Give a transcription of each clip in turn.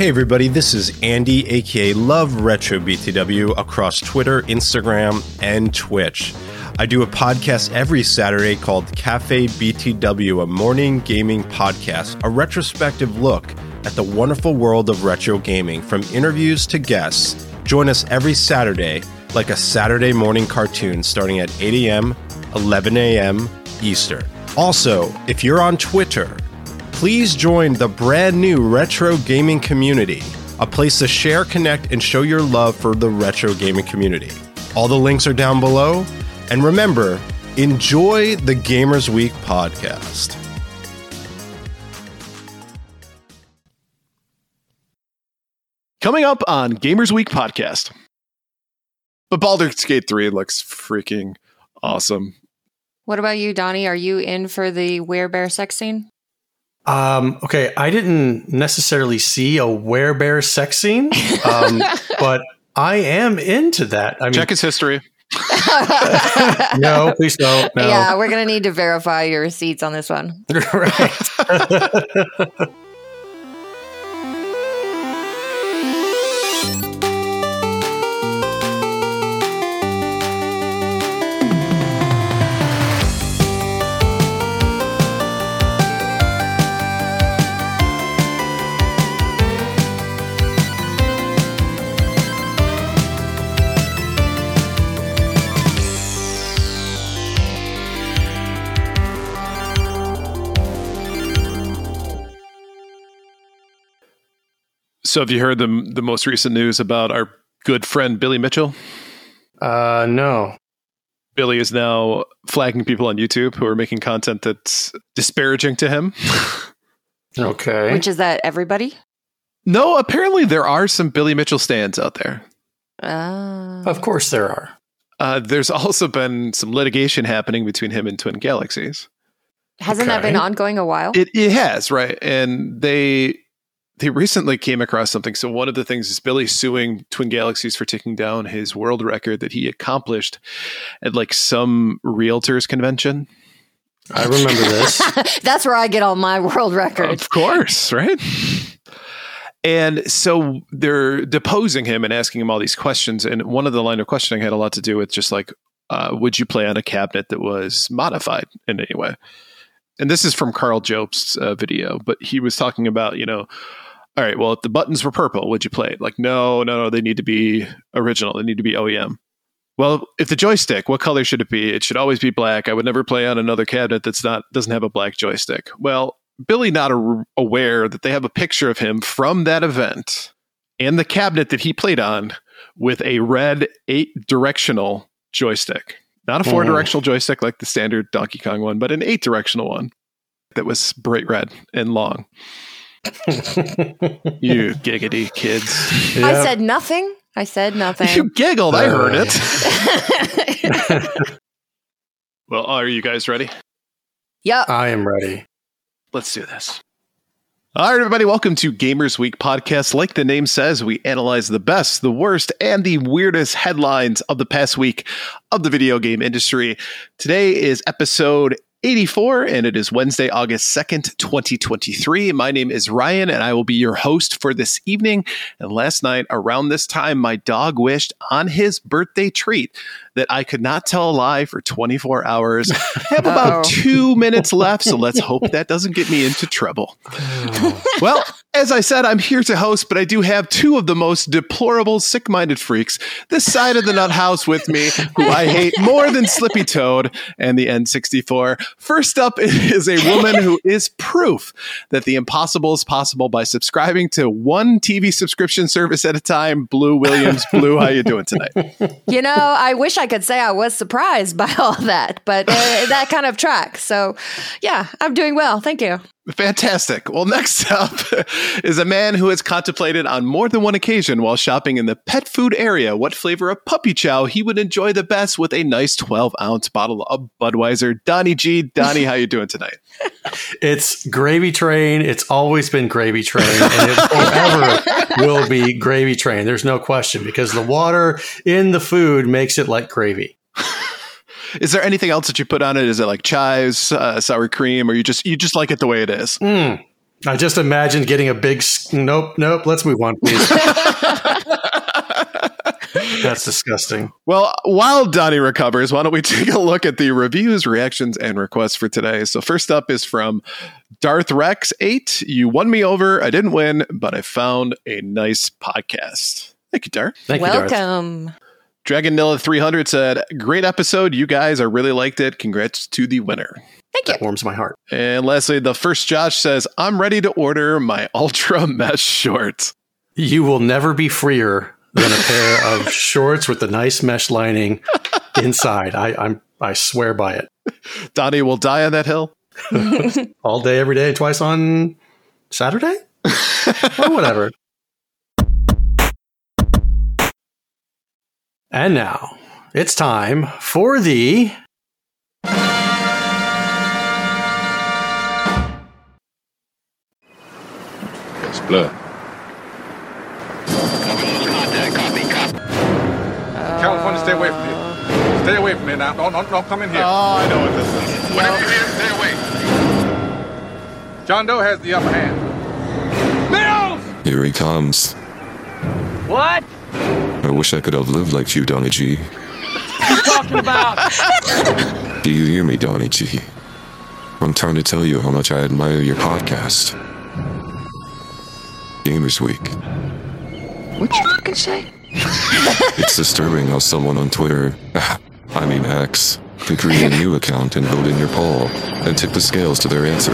Hey everybody, this is Andy, aka Love Retro BTW, across Twitter, Instagram, and Twitch. I do a podcast every Saturday called Cafe BTW, a morning gaming podcast, a retrospective look at the wonderful world of retro gaming, from interviews to guests. Join us every Saturday, like a Saturday morning cartoon, starting at 8 a.m., 11 a.m. Eastern. Also, if you're on Twitter, please join the brand new retro gaming community, a place to share, connect, and show your love for the retro gaming community. All the links are down below. And remember, enjoy the Gamers Week podcast. Coming up on Gamers Week podcast. But Baldur's Gate 3 looks freaking awesome. What about you, Donnie? Are you in for the werebear sex scene? Okay, I didn't necessarily see a werebear sex scene, but I am into that. I mean, check his history. No, please don't. No. Yeah, we're going to need to verify your receipts on this one. Right. So have you heard the most recent news about our good friend Billy Mitchell? No. Billy is now flagging people on YouTube who are making content that's disparaging to him. Okay. Which is that everybody? No, apparently there are some Billy Mitchell stands out there. Of course there are. There's also been some litigation happening between him and Twin Galaxies. Hasn't that been ongoing a while? It has, right? And they recently came across something. So one of the things is Billy suing Twin Galaxies for taking down his world record that he accomplished at like some realtors convention. I remember this. That's where I get all my world records. Of course, right? And so they're deposing him and asking him all these questions. And one of the line of questioning had a lot to do with just like, would you play on a cabinet that was modified in any way? And this is from Carl Jobst's video, but he was talking about, all right, well, if the buttons were purple, would you play it? Like, no, they need to be original. They need to be OEM. Well, if the joystick, what color should it be? It should always be black. I would never play on another cabinet doesn't have a black joystick. Well, Billy not aware that they have a picture of him from that event and the cabinet that he played on with a red 8-directional joystick. Not a 4-directional joystick like the standard Donkey Kong one, but an 8-directional one that was bright red and long. You giggity kids. Yep. I said nothing. You giggled. I heard it. Well, are you guys ready? Yep. I am ready. Let's do this. All right, everybody. Welcome to Gamers Week podcast. Like the name says, we analyze the best, the worst, and the weirdest headlines of the past week of the video game industry. Today is episode 84, and it is Wednesday, August 2nd, 2023. My name is Ryan, and I will be your host for this evening. And last night, around this time, my dog wished on his birthday treat that I could not tell a lie for 24 hours. I have about 2 minutes left, so let's hope that doesn't get me into trouble. Well, as I said, I'm here to host, but I do have two of the most deplorable, sick-minded freaks this side of the nut house with me, who I hate more than Slippy Toad and the N64. First up is a woman who is proof that the impossible is possible by subscribing to one TV subscription service at a time. Blue Williams. Blue, how you doing tonight? I wish I could say I was surprised by all that, but that kind of tracks. So, yeah, I'm doing well. Thank you. Fantastic. Well, next up is a man who has contemplated on more than one occasion while shopping in the pet food area what flavor of puppy chow he would enjoy the best with a nice 12-ounce bottle of Budweiser. Donnie G. Donnie, how you doing tonight? It's Gravy Train. It's always been Gravy Train, and it forever will be Gravy Train. There's no question, because the water in the food makes it like gravy. Is there anything else that you put on it? Is it like chives, sour cream, or you just like it the way it is? I just imagined getting a big... Nope. Let's move on, please. That's disgusting. Well, while Donnie recovers, why don't we take a look at the reviews, reactions, and requests for today? So first up is from Darth Rex 8. You won me over. I didn't win, but I found a nice podcast. Thank you, Darth. Thank you, Darth. Welcome. Dragon Nilla 300 said, great episode. You guys, I really liked it. Congrats to the winner. Thank you. That warms my heart. And lastly, the first Josh says, I'm ready to order my Ultra Mesh shorts. You will never be freer than a pair of shorts with the nice mesh lining inside. I swear by it. Donnie will die on that hill. All day, every day, twice on Saturday? Or whatever. And now, it's time for the... It's blood. California, stay away from here. Stay away from here now. Don't come in here. Oh, I know what this is. Whenever you hear, stay away. John Doe has the upper hand. Mills! Here he comes. What? I wish I could have lived like you, Donnie G. What are you talking about? Do you hear me, Donnie G? I'm trying to tell you how much I admire your podcast. Gamers Week. What'd you fucking say? It's disturbing how someone on Twitter, I mean X, can create a new account and vote in your poll and tip the scales to their answer.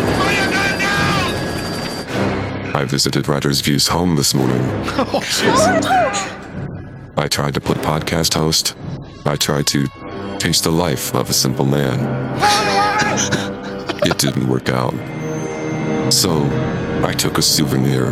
I visited Writer's View's home this morning. Oh, jeez. I tried to put podcast host. I tried to taste the life of a simple man. It didn't work out. So, I took a souvenir.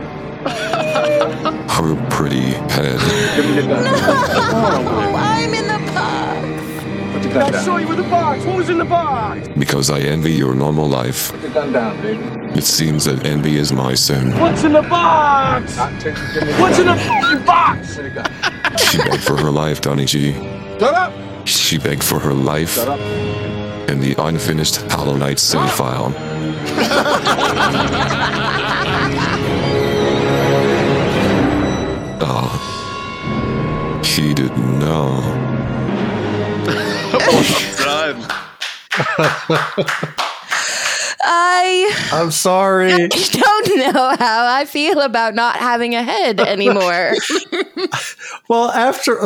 Her pretty head. No, I'm in the box. I saw you with the box. What was in the box? Because I envy your normal life. Put your gun down, baby. It seems that envy is my sin. What's in the box? What's in the fucking box? She begged for her life, Donnie G. Shut up! She begged for her life Shut up. and the unfinished Hollow Knight save file. Oh, he didn't know. I'm sorry. I don't know how I feel about not having a head anymore. Well, after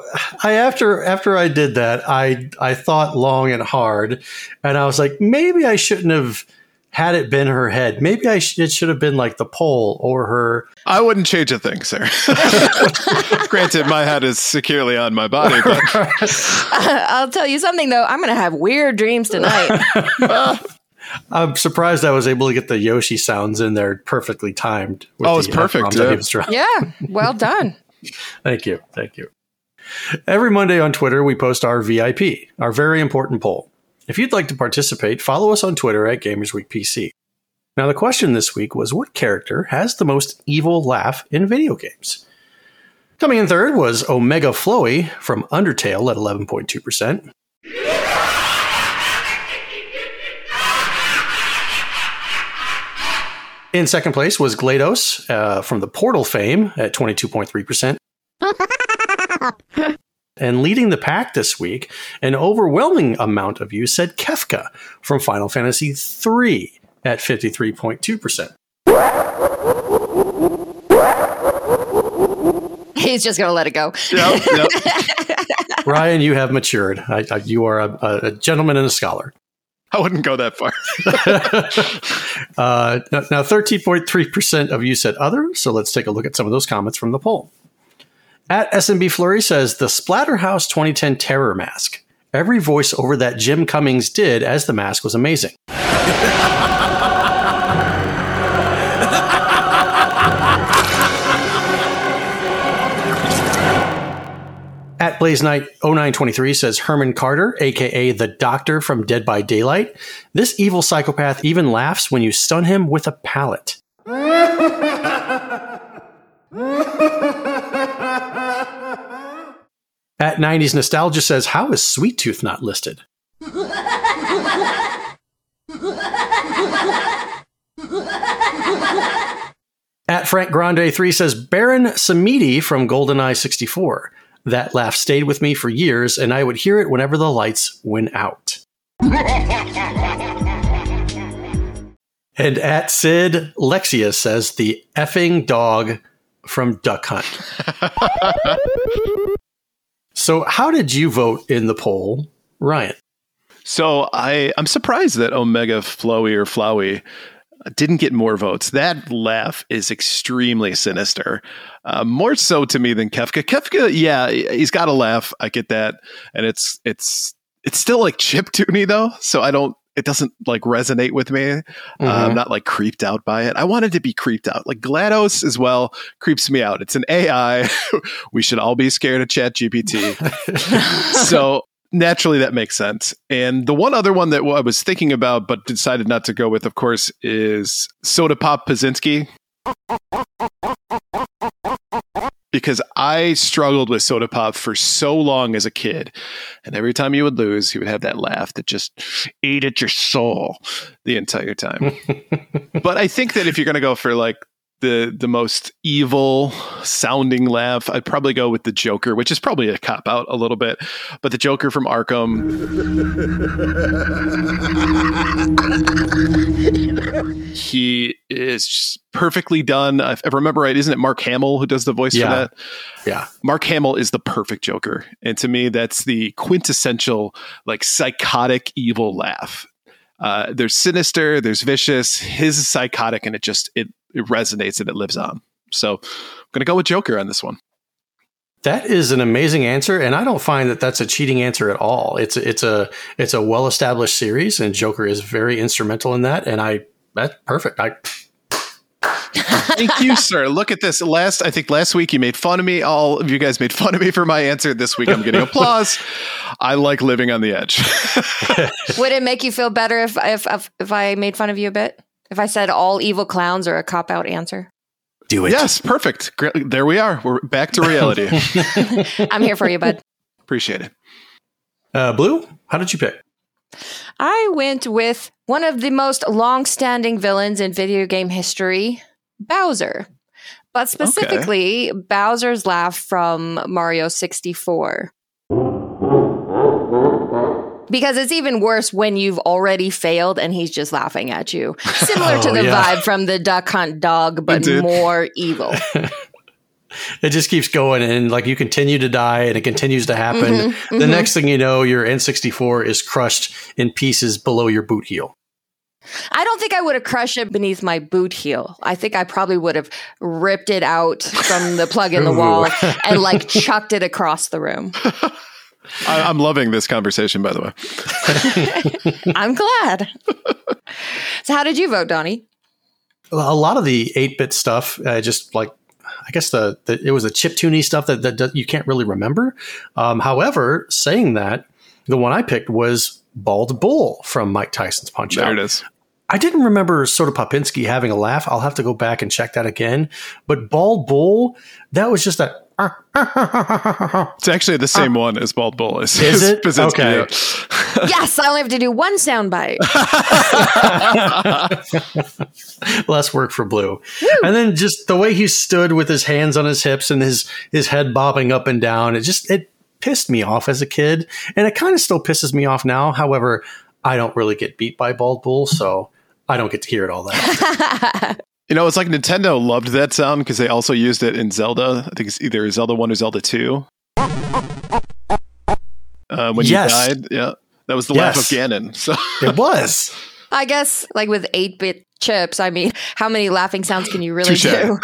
I did that, I thought long and hard, and I was like, maybe I shouldn't have had it been her head. Maybe it should have been like the pole or her. I wouldn't change a thing, sir. Granted, my head is securely on my body, but I'll tell you something, though. I'm going to have weird dreams tonight. I'm surprised I was able to get the Yoshi sounds in there perfectly timed. Oh, it's perfect. Yeah, well done. Thank you. Every Monday on Twitter, we post our VIP, our very important poll. If you'd like to participate, follow us on Twitter at GamersWeekPC. Now, the question this week was, what character has the most evil laugh in video games? Coming in third was Omega Flowy from Undertale at 11.2%. In second place was GLaDOS from the Portal fame at 22.3%. And leading the pack this week, an overwhelming amount of you said Kefka from Final Fantasy III at 53.2%. He's just going to let it go. Yep. Ryan, you have matured. You are a gentleman and a scholar. I wouldn't go that far. Now, 13.3% of you said other, so let's take a look at some of those comments from the poll. At SMB Flurry says, the Splatterhouse 2010 Terror Mask. Every voiceover that Jim Cummings did as the mask was amazing. At Blaze Knight 0923 says Herman Carter, aka the Doctor from Dead by Daylight. This evil psychopath even laughs when you stun him with a pallet. At 90s Nostalgia says, how is Sweet Tooth not listed? At Frank Grande 3 says, Baron Samedi from GoldenEye 64. That laugh stayed with me for years, and I would hear it whenever the lights went out. And at Sid Lexia says, the effing dog from Duck Hunt. So how did you vote in the poll, Ryan? So I'm surprised that Omega Flowey didn't get more votes. That laugh is extremely sinister. More so to me than Kefka. Kefka, yeah, he's got a laugh. I get that. And it's still like chiptune-y though. So it doesn't like resonate with me. I'm not like creeped out by it. I wanted to be creeped out. Like GLaDOS as well creeps me out. It's an AI. We should all be scared of ChatGPT. So naturally that makes sense. And the one other one that I was thinking about but decided not to go with, of course, is Soda Pop Pazinski. Because I struggled with Soda Pop for so long as a kid. And every time you would lose, he would have that laugh that just ate at your soul the entire time. But I think that if you're going to go for like the most evil sounding laugh, I'd probably go with the Joker, which is probably a cop out a little bit. But the Joker from Arkham. He is just perfectly done. If I remember right, isn't it Mark Hamill who does the voice for that? Yeah. Mark Hamill is the perfect Joker. And to me, that's the quintessential, like, psychotic, evil laugh. There's sinister, there's vicious. His is psychotic, and it resonates and it lives on. So I'm going to go with Joker on this one. That is an amazing answer, and I don't find that that's a cheating answer at all. It's a well-established series, and Joker is very instrumental in that, and that's perfect. Thank you, sir. Look at this. I think last week you made fun of me. All of you guys made fun of me for my answer. This week I'm getting applause. I like living on the edge. Would it make you feel better if I made fun of you a bit? If I said all evil clowns are a cop-out answer? Do it. Yes, perfect. Great. There we are. We're back to reality. I'm here for you, bud. Appreciate it. Blue, how did you pick? I went with one of the most long-standing villains in video game history, Bowser. But specifically, Bowser's laugh from Mario 64. Because it's even worse when you've already failed and he's just laughing at you. Similar to the vibe from the Duck Hunt dog, but more evil. It just keeps going, and like you continue to die, and it continues to happen. The next thing you know, your N64 is crushed in pieces below your boot heel. I don't think I would have crushed it beneath my boot heel. I think I probably would have ripped it out from the plug in the wall and like chucked it across the room. I'm loving this conversation, by the way. I'm glad. So how did you vote, Donnie? A lot of the 8-bit stuff, just like, I guess it was the chiptune-y stuff that you can't really remember. However, saying that, the one I picked was Bald Bull from Mike Tyson's Punch-Out! There it is. I didn't remember Soda Popinski having a laugh. I'll have to go back and check that again. But Bald Bull, that was just that. It's actually the same one as Bald Bull. Is it? Pazinski, okay. Yeah. Yes, I only have to do one soundbite. Less work for Blue. Woo! And then just the way he stood with his hands on his hips and his head bobbing up and down, it pissed me off as a kid. And it kind of still pisses me off now. However, I don't really get beat by Bald Bull, so I don't get to hear it all that often. You know, it's like Nintendo loved that sound because they also used it in Zelda. I think it's either Zelda 1 or Zelda 2. When you died, yeah. That was the laugh of Ganon. So it was. I guess, like with 8-bit chips, I mean, how many laughing sounds can you really do?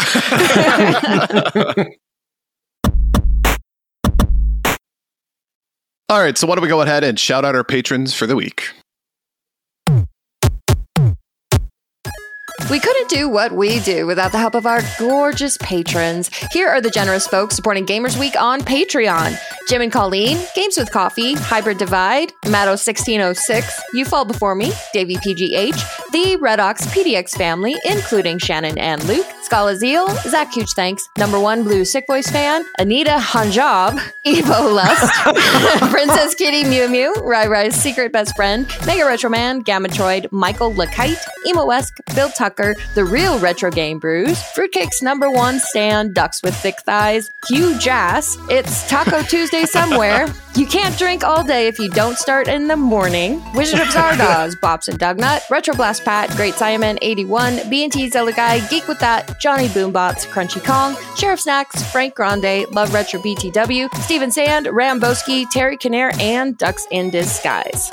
All right, so why don't we go ahead and shout out our patrons for the week? We couldn't do what we do without the help of our gorgeous patrons. Here are the generous folks supporting Gamers Week on Patreon. Jim and Colleen, Games with Coffee, Hybrid Divide, Matto1606, You Fall Before Me, Davey PGH, the Redox PDX family, including Shannon and Luke, Scalazeal, Zach Huge Thanks, Number 1 Blue Sick Voice Fan, Anita Hanjab, Evo Lust, Princess Kitty Mew Mew, Rai Rai's Secret Best Friend, Mega Retro Man, Gamatroid, Michael LeKite, Emo-esque, Bill Tucker, The Real Retro Game Brews, Fruitcake's Number 1 Stan, Ducks with Thick Thighs, Hugh Jass, It's Taco Tuesday Somewhere, You Can't Drink All Day If You Don't Start in the Morning, Wizard of Zardoz, Bops and Dugnut, Retro Blast Pat, Great Simon 81, B&T Zelda Guy, Geek With That, Johnny Boombots, Crunchy Kong, Sheriff Snacks, Frank Grande, Love Retro BTW, Steven Sand, Ramboski, Terry Kinnair, and Ducks in Disguise.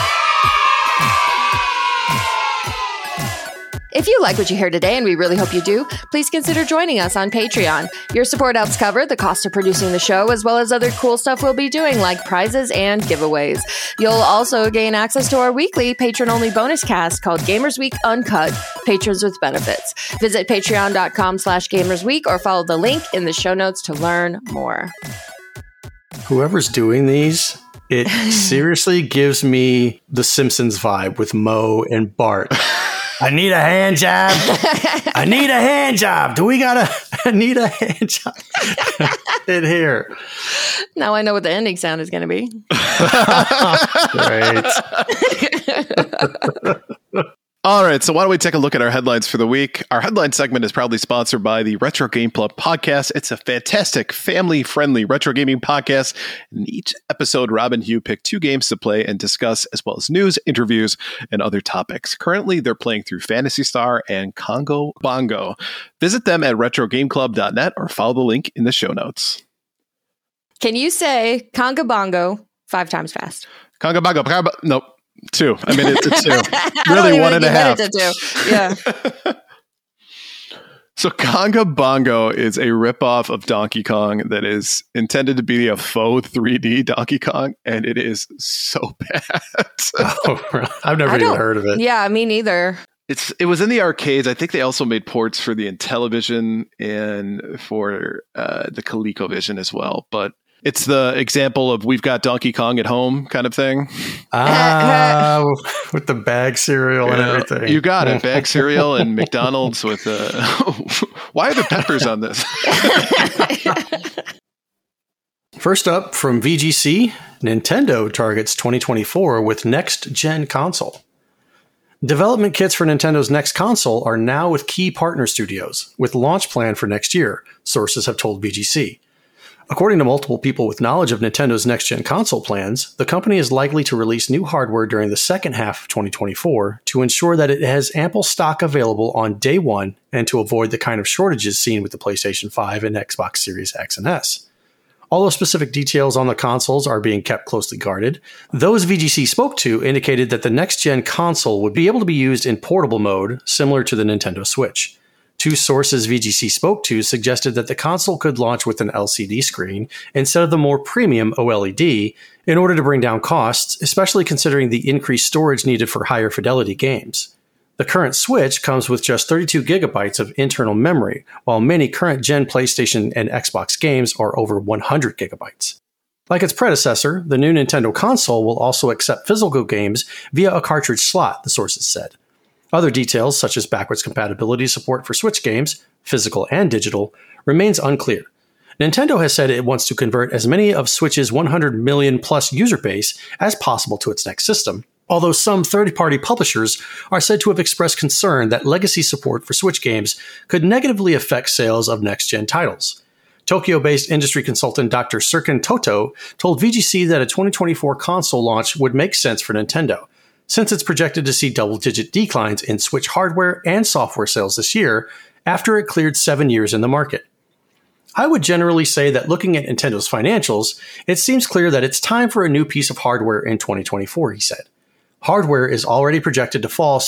If you like what you hear today, and we really hope you do, please consider joining us on Patreon. Your support helps cover the cost of producing the show, as well as other cool stuff we'll be doing, like prizes and giveaways. You'll also gain access to our weekly patron-only bonus cast called Gamers Week Uncut, Patrons with Benefits. Visit patreon.com/gamersweek or follow the link in the show notes to learn more. Whoever's doing these, it seriously gives me the Simpsons vibe with Moe and Bart. I need a hand job. I need a hand job. I need a hand job in here. Now I know what the ending sound is going to be. Great. All right, so why don't we take a look at our headlines for the week? Our headline segment is proudly sponsored by the Retro Game Club podcast. It's a fantastic, family-friendly retro gaming podcast. In each episode, Rob and Hugh pick 2 games to play and discuss, as well as news, interviews, and other topics. Currently, they're playing through Phantasy Star and Congo Bongo. Visit them at retrogameclub.net or follow the link in the show notes. Can you say Congo Bongo 5 times fast? Congo Bongo. Nope. 2. I mean, it's 2. Really, 1.5. Yeah. So Congo Bongo is a ripoff of Donkey Kong that is intended to be a faux 3D Donkey Kong, and it is so bad. I've never even heard of it. Yeah, me neither. It was in the arcades. I think they also made ports for the Intellivision and for the ColecoVision as well, but it's the example of we've got Donkey Kong at home kind of thing. With the bag cereal and everything. You got it. Bag cereal and McDonald's with why are the peppers on this? First up from VGC, Nintendo targets 2024 with next-gen console. Development kits for Nintendo's next console are now with key partner studios, with launch planned for next year, sources have told VGC. According to multiple people with knowledge of Nintendo's next-gen console plans, the company is likely to release new hardware during the second half of 2024 to ensure that it has ample stock available on day one and to avoid the kind of shortages seen with the PlayStation 5 and Xbox Series X and S. Although specific details on the consoles are being kept closely guarded, those VGC spoke to indicated that the next-gen console would be able to be used in portable mode, similar to the Nintendo Switch. 2 sources VGC spoke to suggested that the console could launch with an LCD screen instead of the more premium OLED in order to bring down costs, especially considering the increased storage needed for higher fidelity games. The current Switch comes with just 32 gigabytes of internal memory, while many current-gen PlayStation and Xbox games are over 100 gigabytes. Like its predecessor, the new Nintendo console will also accept physical games via a cartridge slot, the sources said. Other details, such as backwards compatibility support for Switch games, physical and digital, remains unclear. Nintendo has said it wants to convert as many of Switch's 100 million plus user base as possible to its next system, although some third-party publishers are said to have expressed concern that legacy support for Switch games could negatively affect sales of next-gen titles. Tokyo-based industry consultant Dr. Serkan Toto told VGC that a 2024 console launch would make sense for Nintendo, since it's projected to see double-digit declines in Switch hardware and software sales this year after it cleared 7 years in the market. I would generally say that looking at Nintendo's financials, it seems clear that it's time for a new piece of hardware in 2024, he said. Hardware is already projected to fall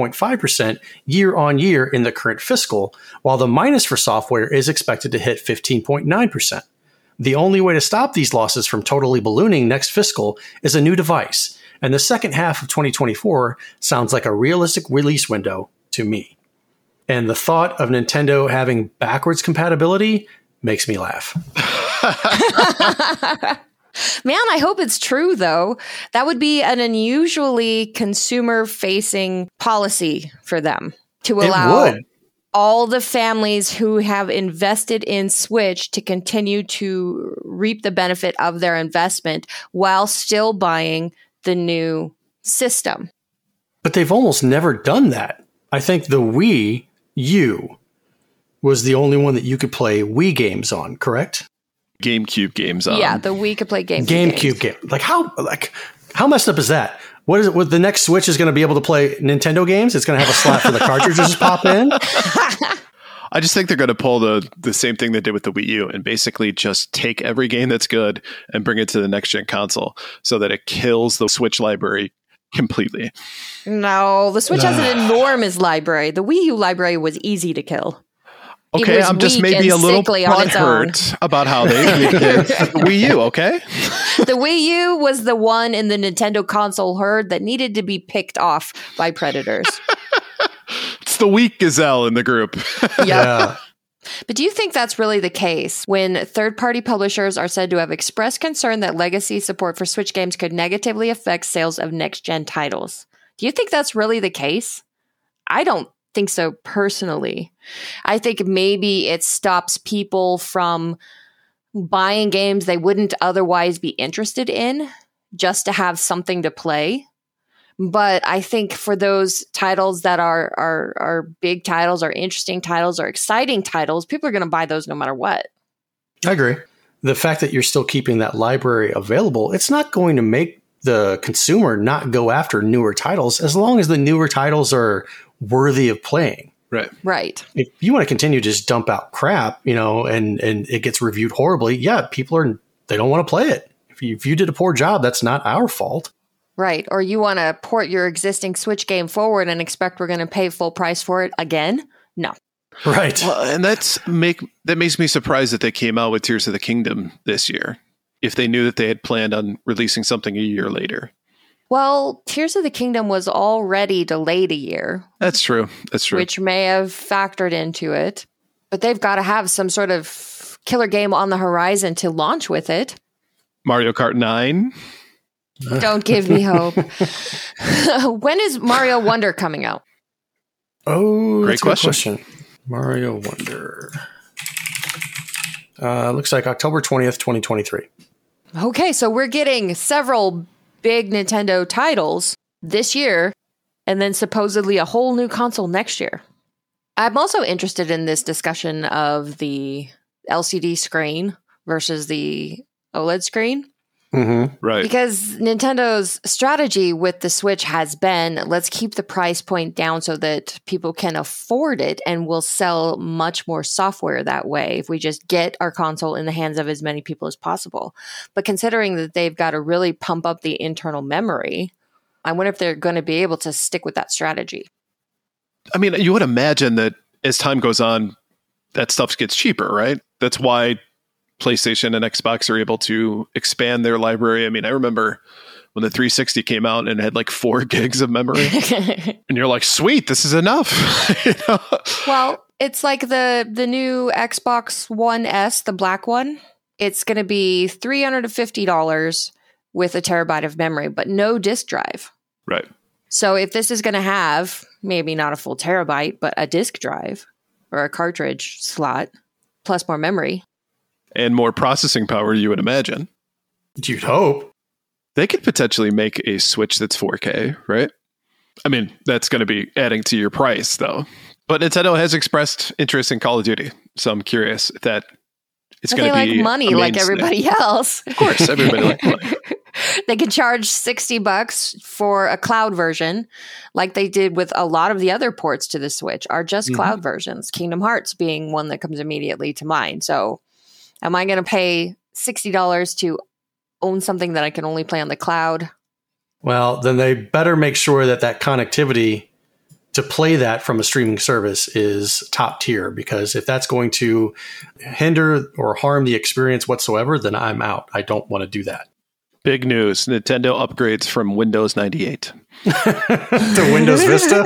16.5% year-on-year in the current fiscal, while the minus for software is expected to hit 15.9%. The only way to stop these losses from totally ballooning next fiscal is a new device, and the second half of 2024 sounds like a realistic release window to me. And the thought of Nintendo having backwards compatibility makes me laugh. Man, I hope it's true, though. That would be an unusually consumer-facing policy for them to allow all the families who have invested in Switch to continue to reap the benefit of their investment while still buying the new system. But they've almost never done that. I think the Wii U was the only one that you could play Wii games on, correct? GameCube games on. Yeah, the Wii could play GameCube game. Like how messed up is that? What is it? What the next Switch is going to be able to play Nintendo games? It's going to have a slot for the cartridges to pop in. I just think they're going to pull the same thing they did with the Wii U and basically just take every game that's good and bring it to the next gen console so that it kills the Switch library completely. No, the Switch has an enormous library. The Wii U library was easy to kill. Okay, I'm just maybe a little butthurt about how they did the Wii U, okay? The Wii U was the one in the Nintendo console herd that needed to be picked off by predators. It's the weak gazelle in the group. Yeah. But do you think that's really the case when third-party publishers are said to have expressed concern that legacy support for Switch games could negatively affect sales of next-gen titles? Do you think that's really the case? I don't think so personally. I think maybe it stops people from buying games they wouldn't otherwise be interested in just to have something to play. But I think for those titles that are big titles, or interesting titles, or exciting titles, people are going to buy those no matter what. I agree. The fact that you're still keeping that library available, it's not going to make the consumer not go after newer titles as long as the newer titles are worthy of playing. Right. If you want to continue to just dump out crap, and it gets reviewed horribly, they don't want to play it. If you did a poor job, that's not our fault. Right. Or you want to port your existing Switch game forward and expect we're going to pay full price for it again? No. Right. Well, and that makes me surprised that they came out with Tears of the Kingdom this year, if they knew that they had planned on releasing something a year later. Well, Tears of the Kingdom was already delayed a year. That's true. Which may have factored into it. But they've got to have some sort of killer game on the horizon to launch with it. Mario Kart 9? Don't give me hope. When is Mario Wonder coming out? Oh, great question. Mario Wonder. Looks like October 20th, 2023. Okay, so we're getting several big Nintendo titles this year, and then supposedly a whole new console next year. I'm also interested in this discussion of the LCD screen versus the OLED screen. Mm-hmm. Right. Because Nintendo's strategy with the Switch has been, let's keep the price point down so that people can afford it, and we'll sell much more software that way if we just get our console in the hands of as many people as possible. But considering that they've got to really pump up the internal memory, I wonder if they're going to be able to stick with that strategy. I mean, you would imagine that as time goes on, that stuff gets cheaper, right? That's why PlayStation and Xbox are able to expand their library. I mean, I remember when the 360 came out and it had like 4 gigs of memory. And you're like, sweet, this is enough. Well, it's like the new Xbox One S, the black one. It's going to be $350 with a terabyte of memory, but no disk drive. Right. So if this is going to have maybe not a full terabyte, but a disk drive or a cartridge slot plus more memory. And more processing power, you would imagine. You'd hope. They could potentially make a Switch that's 4K, right? I mean, that's going to be adding to your price, though. But Nintendo has expressed interest in Call of Duty, so I'm curious if that it's going to be like money like everybody else. Of course, everybody likes money. They could charge $60 for a cloud version, like they did with a lot of the other ports to the Switch, are just cloud versions. Kingdom Hearts being one that comes immediately to mind. So am I going to pay $60 to own something that I can only play on the cloud? Well, then they better make sure that connectivity to play that from a streaming service is top tier, because if that's going to hinder or harm the experience whatsoever, then I'm out. I don't want to do that. Big news. Nintendo upgrades from Windows 98 to Windows Vista.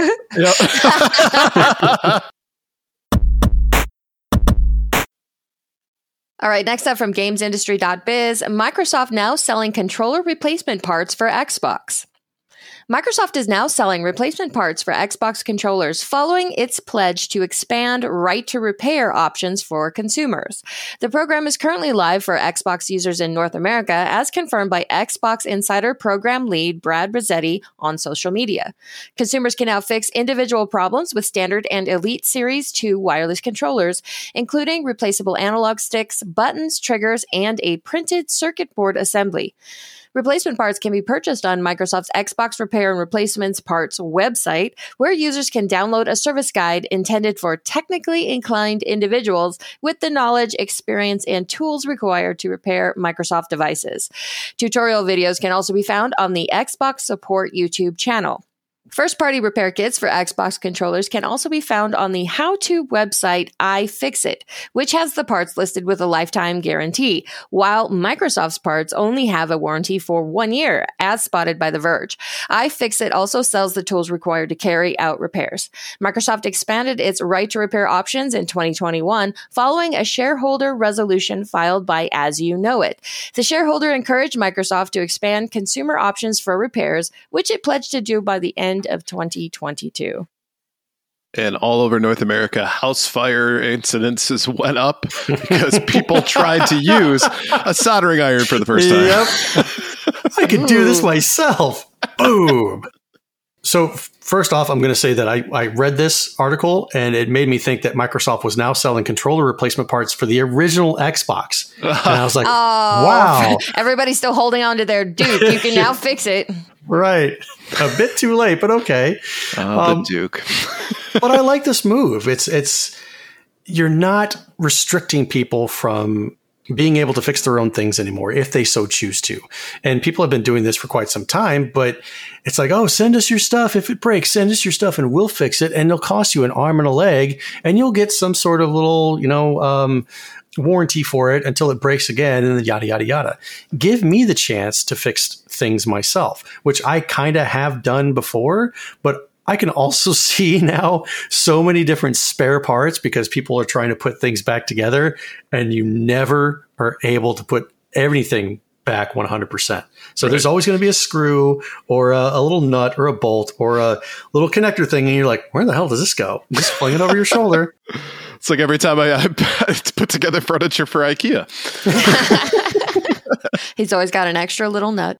All right, next up from gamesindustry.biz, Microsoft now selling controller replacement parts for Xbox. Microsoft is now selling replacement parts for Xbox controllers following its pledge to expand right-to-repair options for consumers. The program is currently live for Xbox users in North America, as confirmed by Xbox Insider Program Lead Brad Rossetti on social media. Consumers can now fix individual problems with standard and Elite Series 2 wireless controllers, including replaceable analog sticks, buttons, triggers, and a printed circuit board assembly. Replacement parts can be purchased on Microsoft's Xbox Repair and Replacements Parts website, where users can download a service guide intended for technically inclined individuals with the knowledge, experience, and tools required to repair Microsoft devices. Tutorial videos can also be found on the Xbox Support YouTube channel. First-party repair kits for Xbox controllers can also be found on the how-to website iFixit, which has the parts listed with a lifetime guarantee, while Microsoft's parts only have a warranty for 1 year, as spotted by The Verge. iFixit also sells the tools required to carry out repairs. Microsoft expanded its right-to-repair options in 2021 following a shareholder resolution filed by As You Know It. The shareholder encouraged Microsoft to expand consumer options for repairs, which it pledged to do by the end of 2022. And all over North America, house fire incidences went up because people tried to use a soldering iron for the first time. Yep. I could do this myself. Boom. So first off, I'm going to say that I read this article and it made me think that Microsoft was now selling controller replacement parts for the original Xbox. And I was like, wow. Everybody's still holding on to their Duke. You can now fix it. Right. A bit too late, but okay. The Duke. But I like this move. It's you're not restricting people from being able to fix their own things anymore if they so choose to. And people have been doing this for quite some time, but it's like, oh, send us your stuff. If it breaks, send us your stuff and we'll fix it. And it'll cost you an arm and a leg and you'll get some sort of little, warranty for it until it breaks again and yada, yada, yada. Give me the chance to fix things myself, which I kind of have done before, but I can also see now so many different spare parts because people are trying to put things back together and you never are able to put everything back 100%. So there's always going to be a screw or a little nut or a bolt or a little connector thing. And you're like, where the hell does this go? Just fling it over your shoulder. It's like every time I put together furniture for IKEA. He's always got an extra little nut.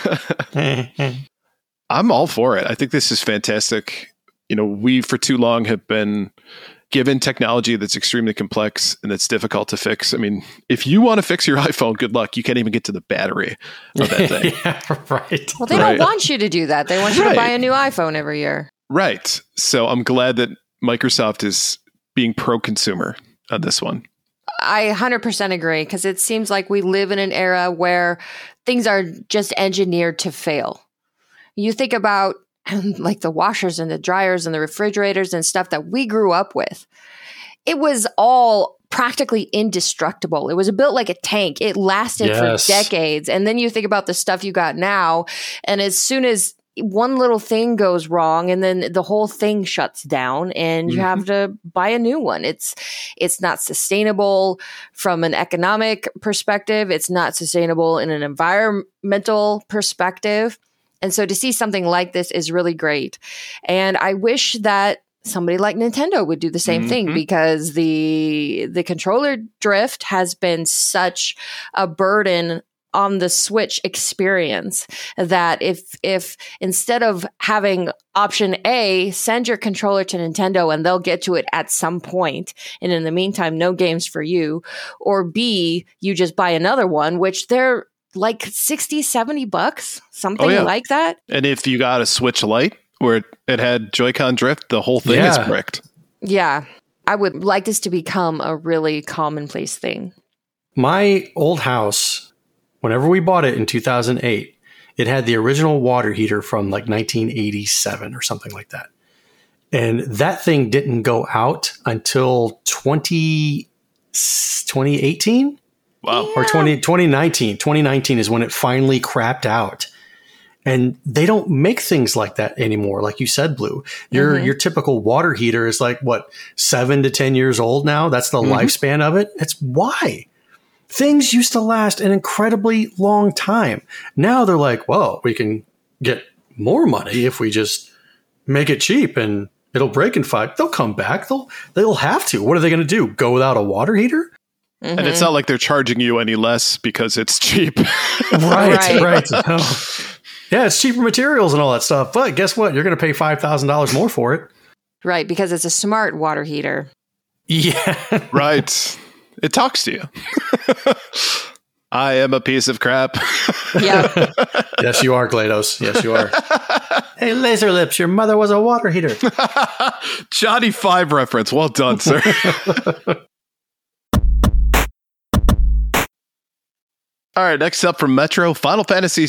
I'm all for it. I think this is fantastic. We for too long have been given technology that's extremely complex and that's difficult to fix. I mean, if you want to fix your iPhone, good luck. You can't even get to the battery of that thing. Yeah, right. Well, they don't want you to do that. They want you to buy a new iPhone every year. Right. So I'm glad that Microsoft is being pro-consumer on this one. I 100% agree because it seems like we live in an era where things are just engineered to fail. You think about like the washers and the dryers and the refrigerators and stuff that we grew up with. It was all practically indestructible. It was built like a tank. It lasted for decades. And then you think about the stuff you got now, and as soon as one little thing goes wrong and then the whole thing shuts down and you have to buy a new one. It's not sustainable from an economic perspective. It's not sustainable in an environmental perspective. And so to see something like this is really great. And I wish that somebody like Nintendo would do the same thing because the controller drift has been such a burden on the Switch experience that if instead of having option A, send your controller to Nintendo and they'll get to it at some point, and in the meantime, no games for you, or B, you just buy another one, which they're like $60-$70, something like that. And if you got a Switch Lite where it had Joy-Con drift, the whole thing is bricked. Yeah. I would like this to become a really commonplace thing. My old house, whenever we bought it in 2008, it had the original water heater from like 1987 or something like that. And that thing didn't go out until 2018? Wow. Or 2019. 2019 is when it finally crapped out. And they don't make things like that anymore. Like you said, Blue, your typical water heater is like, 7 to 10 years old now? That's the lifespan of it? It's why? things used to last an incredibly long time. Now they're like, well, we can get more money if we just make it cheap and it'll break in 5. They'll come back. They'll have to. What are they going to do? Go without a water heater? Mm-hmm. And it's not like they're charging you any less because it's cheap. Right. Yeah, it's cheaper materials and all that stuff. But guess what? You're going to pay $5,000 more for it. Right, because it's a smart water heater. Yeah. Right. It talks to you. I am a piece of crap. Yeah. Yes, you are, GLaDOS. Yes, you are. Hey, Laser Lips, your mother was a water heater. Johnny 5 reference. Well done, sir. All right, next up from Metro, Final Fantasy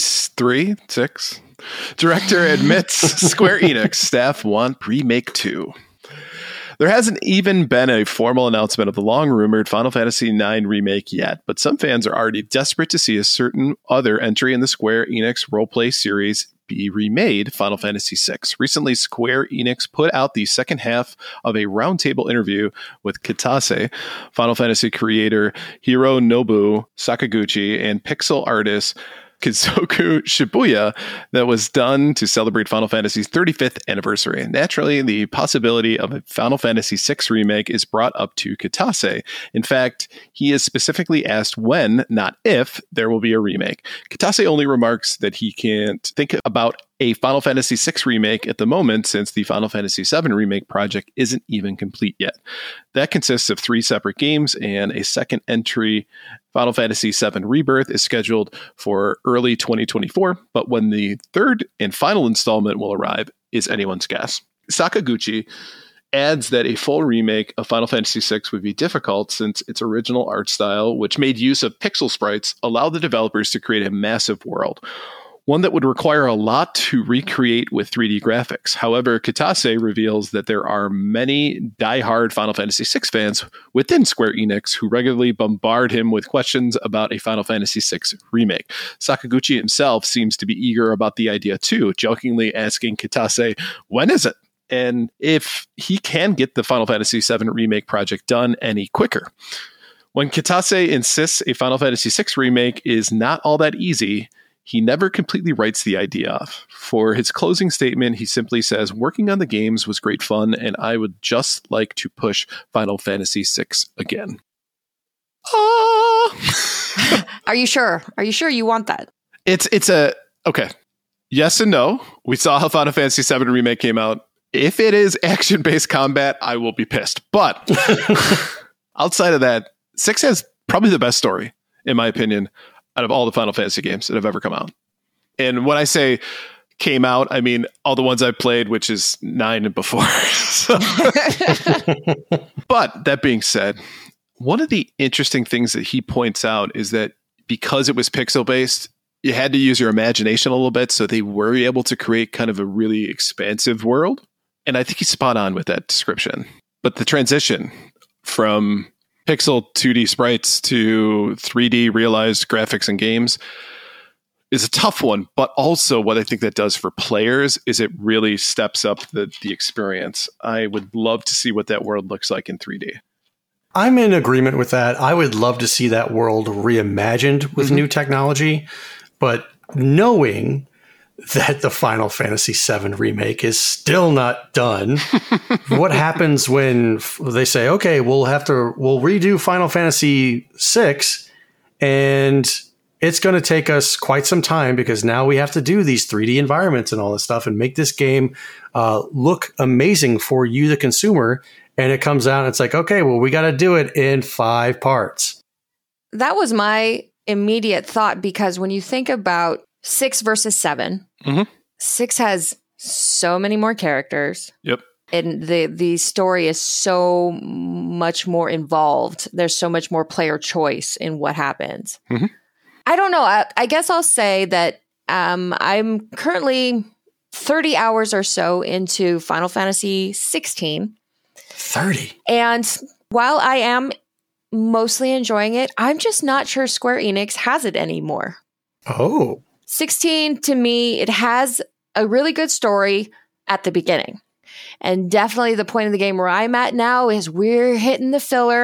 6. Director admits Square Enix staff want Remake 2. There hasn't even been a formal announcement of the long-rumored Final Fantasy IX remake yet, but some fans are already desperate to see a certain other entry in the Square Enix roleplay series be remade, Final Fantasy VI. Recently, Square Enix put out the second half of a roundtable interview with Kitase, Final Fantasy creator Hironobu Sakaguchi, and pixel artist Kizoku Shibuya that was done to celebrate Final Fantasy's 35th anniversary. Naturally, the possibility of a Final Fantasy VI remake is brought up to Kitase. In fact, he is specifically asked when, not if, there will be a remake. Kitase only remarks that he can't think about a Final Fantasy VI remake at the moment since the Final Fantasy VII remake project isn't even complete yet. That consists of 3 separate games, and a second entry, Final Fantasy VII Rebirth, is scheduled for early 2024, but when the third and final installment will arrive is anyone's guess. Sakaguchi adds that a full remake of Final Fantasy VI would be difficult since its original art style, which made use of pixel sprites, allowed the developers to create a massive world. One that would require a lot to recreate with 3D graphics. However, Kitase reveals that there are many die-hard Final Fantasy VI fans within Square Enix who regularly bombard him with questions about a Final Fantasy VI remake. Sakaguchi himself seems to be eager about the idea too, jokingly asking Kitase, when is it? And if he can get the Final Fantasy VII remake project done any quicker. When Kitase insists a Final Fantasy VI remake is not all that easy, he never completely writes the idea off. For his closing statement, he simply says, working on the games was great fun, and I would just like to push Final Fantasy VI again. Are you sure? Are you sure you want that? Okay. Yes and no. We saw how Final Fantasy VII Remake came out. If it is action-based combat, I will be pissed. But outside of that, 6 has probably the best story, in my opinion, out of all the Final Fantasy games that have ever come out. And when I say came out, I mean all the ones I played, which is 9 and before. But that being said, one of the interesting things that he points out is that because it was pixel-based, you had to use your imagination a little bit, so they were able to create kind of a really expansive world. And I think he's spot on with that description. But the transition from pixel 2D sprites to 3D realized graphics and games is a tough one, but also what I think that does for players is it really steps up the experience. I would love to see what that world looks like in 3D. I'm in agreement with that. I would love to see that world reimagined with new technology, but knowing that the Final Fantasy VII remake is still not done. What happens when they say, okay, we'll redo Final Fantasy VI, and it's going to take us quite some time because now we have to do these 3D environments and all this stuff and make this game look amazing for you, the consumer. And it comes out and it's like, okay, well, we got to do it in 5 parts. That was my immediate thought, because when you think about 6 versus 7, 6 has so many more characters. Yep. And the story is so much more involved. There's so much more player choice in what happens. I don't know. I guess I'll say that I'm currently 30 hours or so into Final Fantasy 16. 30. And while I am mostly enjoying it, I'm just not sure Square Enix has it anymore. Oh. 16, to me, it has a really good story at the beginning. And definitely the point of the game where I'm at now is we're hitting the filler.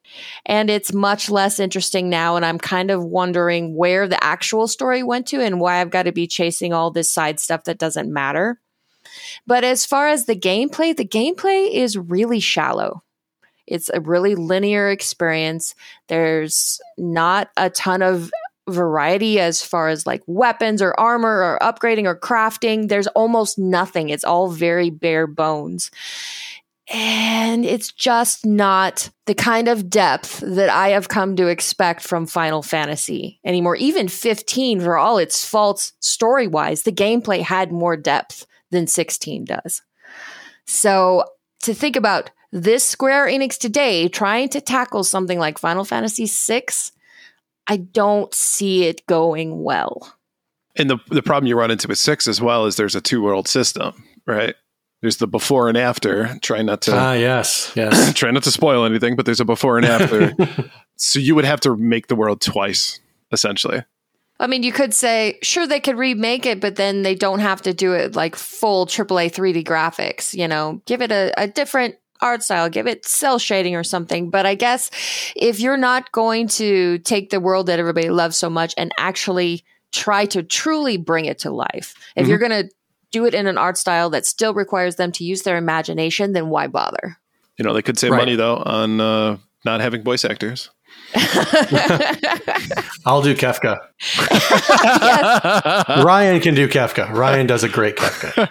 And it's much less interesting now. And I'm kind of wondering where the actual story went to and why I've got to be chasing all this side stuff that doesn't matter. But as far as the gameplay is really shallow. It's a really linear experience. There's not a ton of variety as far as like weapons or armor or upgrading or crafting. There's almost nothing. It's all very bare bones. And it's just not the kind of depth that I have come to expect from Final Fantasy anymore. Even 15, for all its faults story-wise, the gameplay had more depth than 16 does. So to think about this Square Enix today trying to tackle something like Final Fantasy VI, I don't see it going well. And the problem you run into with 6 as well is there's a 2-world system, right? There's the before and after. Try not to yes. try not to spoil anything, but there's a before and after. So you would have to make the world twice, essentially. I mean, you could say, sure, they could remake it, but then they don't have to do it like full AAA 3D graphics. You know, give it a different art style, give it cell shading or something. But I guess if you're not going to take the world that everybody loves so much and actually try to truly bring it to life, if you're going to do it in an art style that still requires them to use their imagination, then why bother? You know, they could save money, though, on not having voice actors. I'll do Kefka. Ryan can do Kefka. Ryan does a great Kefka.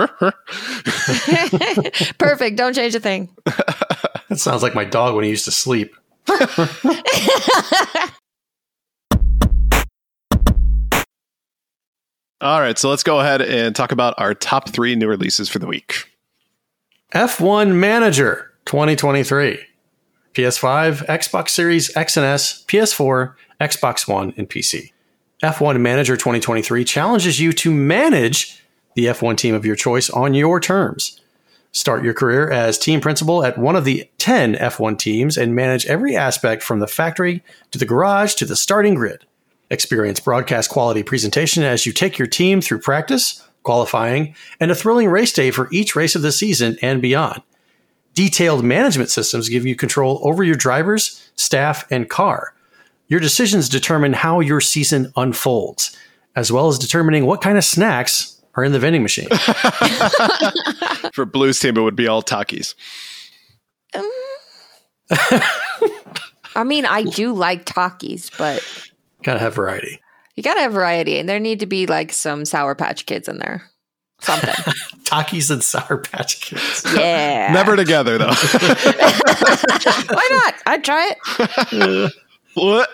Perfect. Don't change a thing. That sounds like my dog when he used to sleep. All right, so let's go ahead and talk about our top 3 new releases for the week. F1 Manager 2023. PS5, Xbox Series X and S, PS4, Xbox One, and PC. F1 Manager 2023 challenges you to manage the F1 team of your choice on your terms. Start your career as team principal at one of the 10 F1 teams and manage every aspect from the factory to the garage to the starting grid. Experience broadcast quality presentation as you take your team through practice, qualifying, and a thrilling race day for each race of the season and beyond. Detailed management systems give you control over your drivers, staff, and car. Your decisions determine how your season unfolds, as well as determining what kind of snacks are in the vending machine. For Blue's team, it would be all Takis. I mean, I do like Takis, but Gotta have variety. You gotta have variety, and there need to be like some Sour Patch Kids in there. Something. Takis and Sour Patch Kids. Yeah. Never together, though. Why not? I'd try it. What?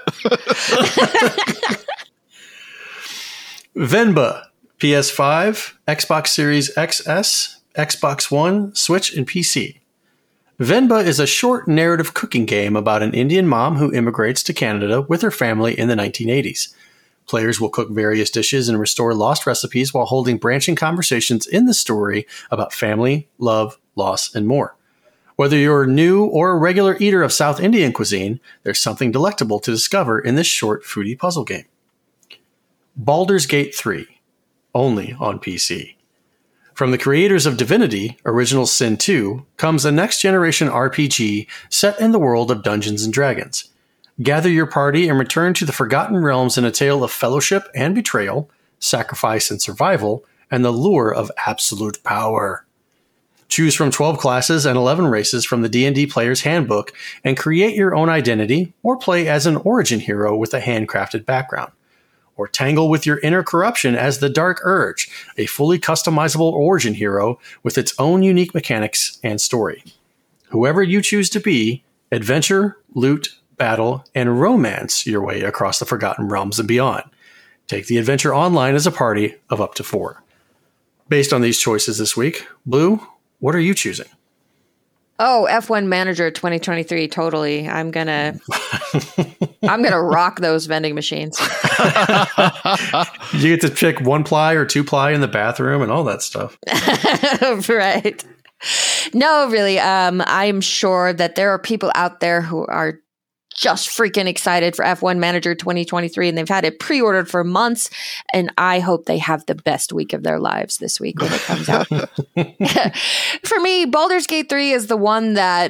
Venba, PS5, Xbox Series XS, Xbox One, Switch, and PC. Venba is a short narrative cooking game about an Indian mom who immigrates to Canada with her family in the 1980s. Players will cook various dishes and restore lost recipes while holding branching conversations in the story about family, love, loss, and more. Whether you're new or a regular eater of South Indian cuisine, there's something delectable to discover in this short foodie puzzle game. Baldur's Gate 3, only on PC. From the creators of Divinity, Original Sin 2, comes a next-generation RPG set in the world of Dungeons & Dragons. Gather your party and return to the Forgotten Realms in a tale of fellowship and betrayal, sacrifice and survival, and the lure of absolute power. Choose from 12 classes and 11 races from the D&D Player's Handbook and create your own identity or play as an origin hero with a handcrafted background. Or tangle with your inner corruption as the Dark Urge, a fully customizable origin hero with its own unique mechanics and story. Whoever you choose to be, adventure, loot, battle, and romance your way across the Forgotten Realms and beyond. Take the adventure online as a party of up to 4. Based on these choices this week, Blue, what are you choosing? Oh, F1 Manager 2023, totally. I'm gonna rock those vending machines. You get to pick 1-ply or 2-ply in the bathroom and all that stuff. Right. No, really. I'm sure that there are people out there who are just freaking excited for F1 Manager 2023, and they've had it pre-ordered for months, and I hope they have the best week of their lives this week when it comes out. For me, Baldur's Gate 3 is the one that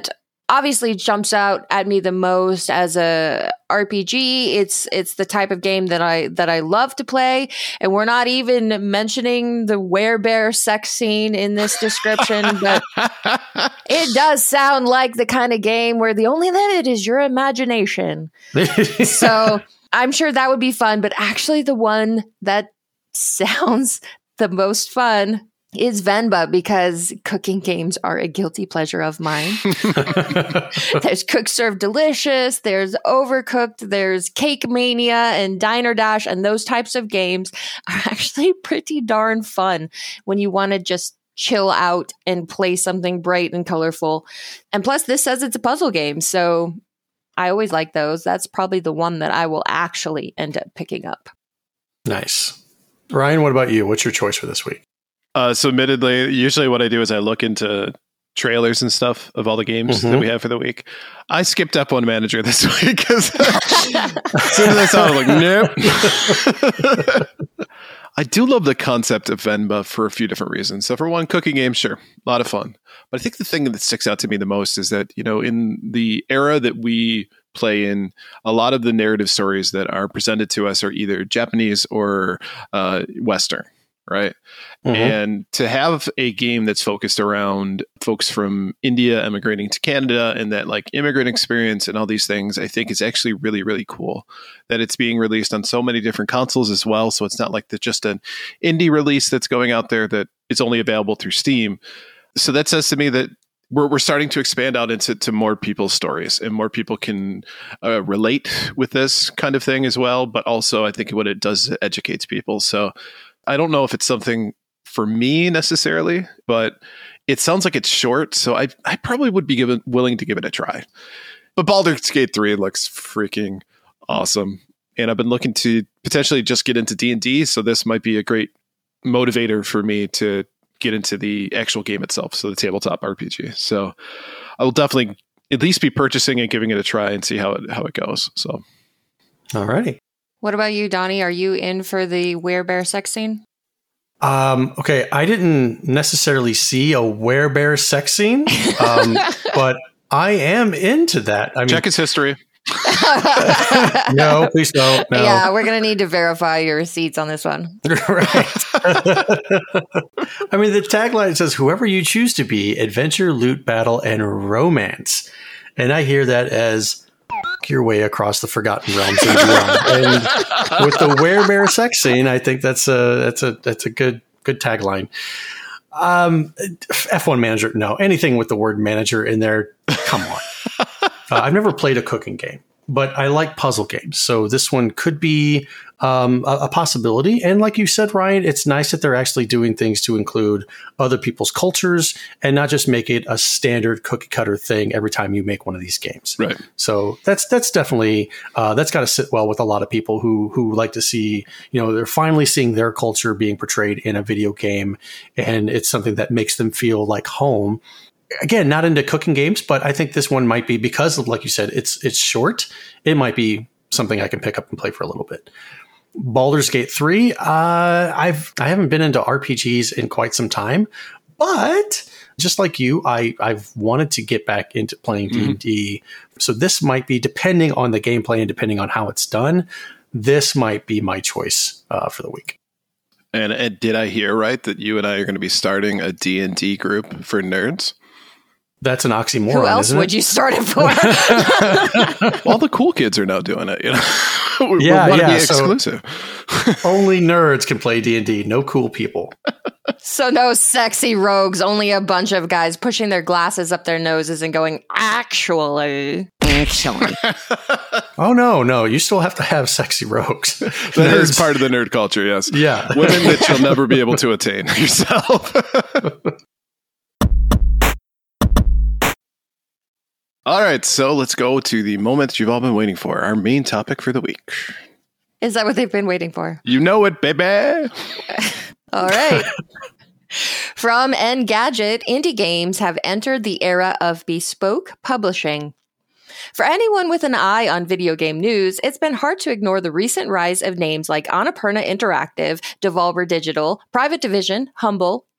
obviously jumps out at me the most as a RPG. It's the type of game that I love to play, and we're not even mentioning the werebear sex scene in this description, but it does sound like the kind of game where the only limit is your imagination. So I'm sure that would be fun, but actually the one that sounds the most fun is Venba, because cooking games are a guilty pleasure of mine. There's Cook Serve Delicious, there's Overcooked, there's Cake Mania and Diner Dash, and those types of games are actually pretty darn fun when you want to just chill out and play something bright and colorful. And plus, this says it's a puzzle game, so I always like those. That's probably the one that I will actually end up picking up. Nice. Ryan, what about you? What's your choice for this week? So admittedly, usually what I do is I look into trailers and stuff of all the games that we have for the week. I skipped F1 Manager this week because as soon as I saw it, I'm like, nope. I do love the concept of Venba for a few different reasons. So for one, cooking game, sure, a lot of fun. But I think the thing that sticks out to me the most is that, you know, in the era that we play in, a lot of the narrative stories that are presented to us are either Japanese or Western. Right. And to have a game that's focused around folks from India emigrating to Canada and that like immigrant experience and all these things, I think is actually really, really cool that it's being released on so many different consoles as well. So it's not like just an indie release that's going out there that is only available through Steam. So that says to me that we're starting to expand out into more people's stories, and more people can relate with this kind of thing as well. But also I think what it does is it educates people. So I don't know if it's something for me necessarily, but it sounds like it's short, so I probably would be willing to give it a try. But Baldur's Gate 3 looks freaking awesome, and I've been looking to potentially just get into D&D, so this might be a great motivator for me to get into the actual game itself, so the tabletop RPG. So I will definitely at least be purchasing and giving it a try and see how it goes. So, alrighty. What about you, Donnie? Are you in for the werebear sex scene? Okay, I didn't necessarily see a werebear sex scene, but I am into that. I mean, check his history. No, please don't. No. Yeah, we're going to need to verify your receipts on this one. Right. I mean, the tagline says, whoever you choose to be, adventure, loot, battle, and romance. And I hear that as your way across the Forgotten Realms and beyond. And with the werebear sex scene, I think that's a good tagline. F1 Manager, no. Anything with the word manager in there, come on. I've never played a cooking game, but I like puzzle games. So this one could be a possibility. And like you said, Ryan, it's nice that they're actually doing things to include other people's cultures and not just make it a standard cookie cutter thing every time you make one of these games. Right. So that's definitely, that's got to sit well with a lot of people who like to see, you know, they're finally seeing their culture being portrayed in a video game, and it's something that makes them feel like home. Again, not into cooking games, but I think this one might be, because like you said, it's short. It might be something I can pick up and play for a little bit. Baldur's Gate 3, I haven't been into RPGs in quite some time, but just like you, I've wanted to get back into playing D&D. So this might be, depending on the gameplay and depending on how it's done, this might be my choice for the week. And did I hear right that you and I are going to be starting a D&D group for nerds? That's an oxymoron. Who else would you start it for? All the cool kids are now doing it. You know, we want to be exclusive. Only nerds can play D&D. No cool people. So no sexy rogues. Only a bunch of guys pushing their glasses up their noses and going, actually. Oh no! You still have to have sexy rogues. That is part of the nerd culture. Yes. Yeah. Women that you'll never be able to attain yourself. All right, so let's go to the moment that you've all been waiting for, our main topic for the week. Is that what they've been waiting for? You know it, baby. All right. From Engadget, indie games have entered the era of bespoke publishing. For anyone with an eye on video game news, it's been hard to ignore the recent rise of names like Annapurna Interactive, Devolver Digital, Private Division, Humble,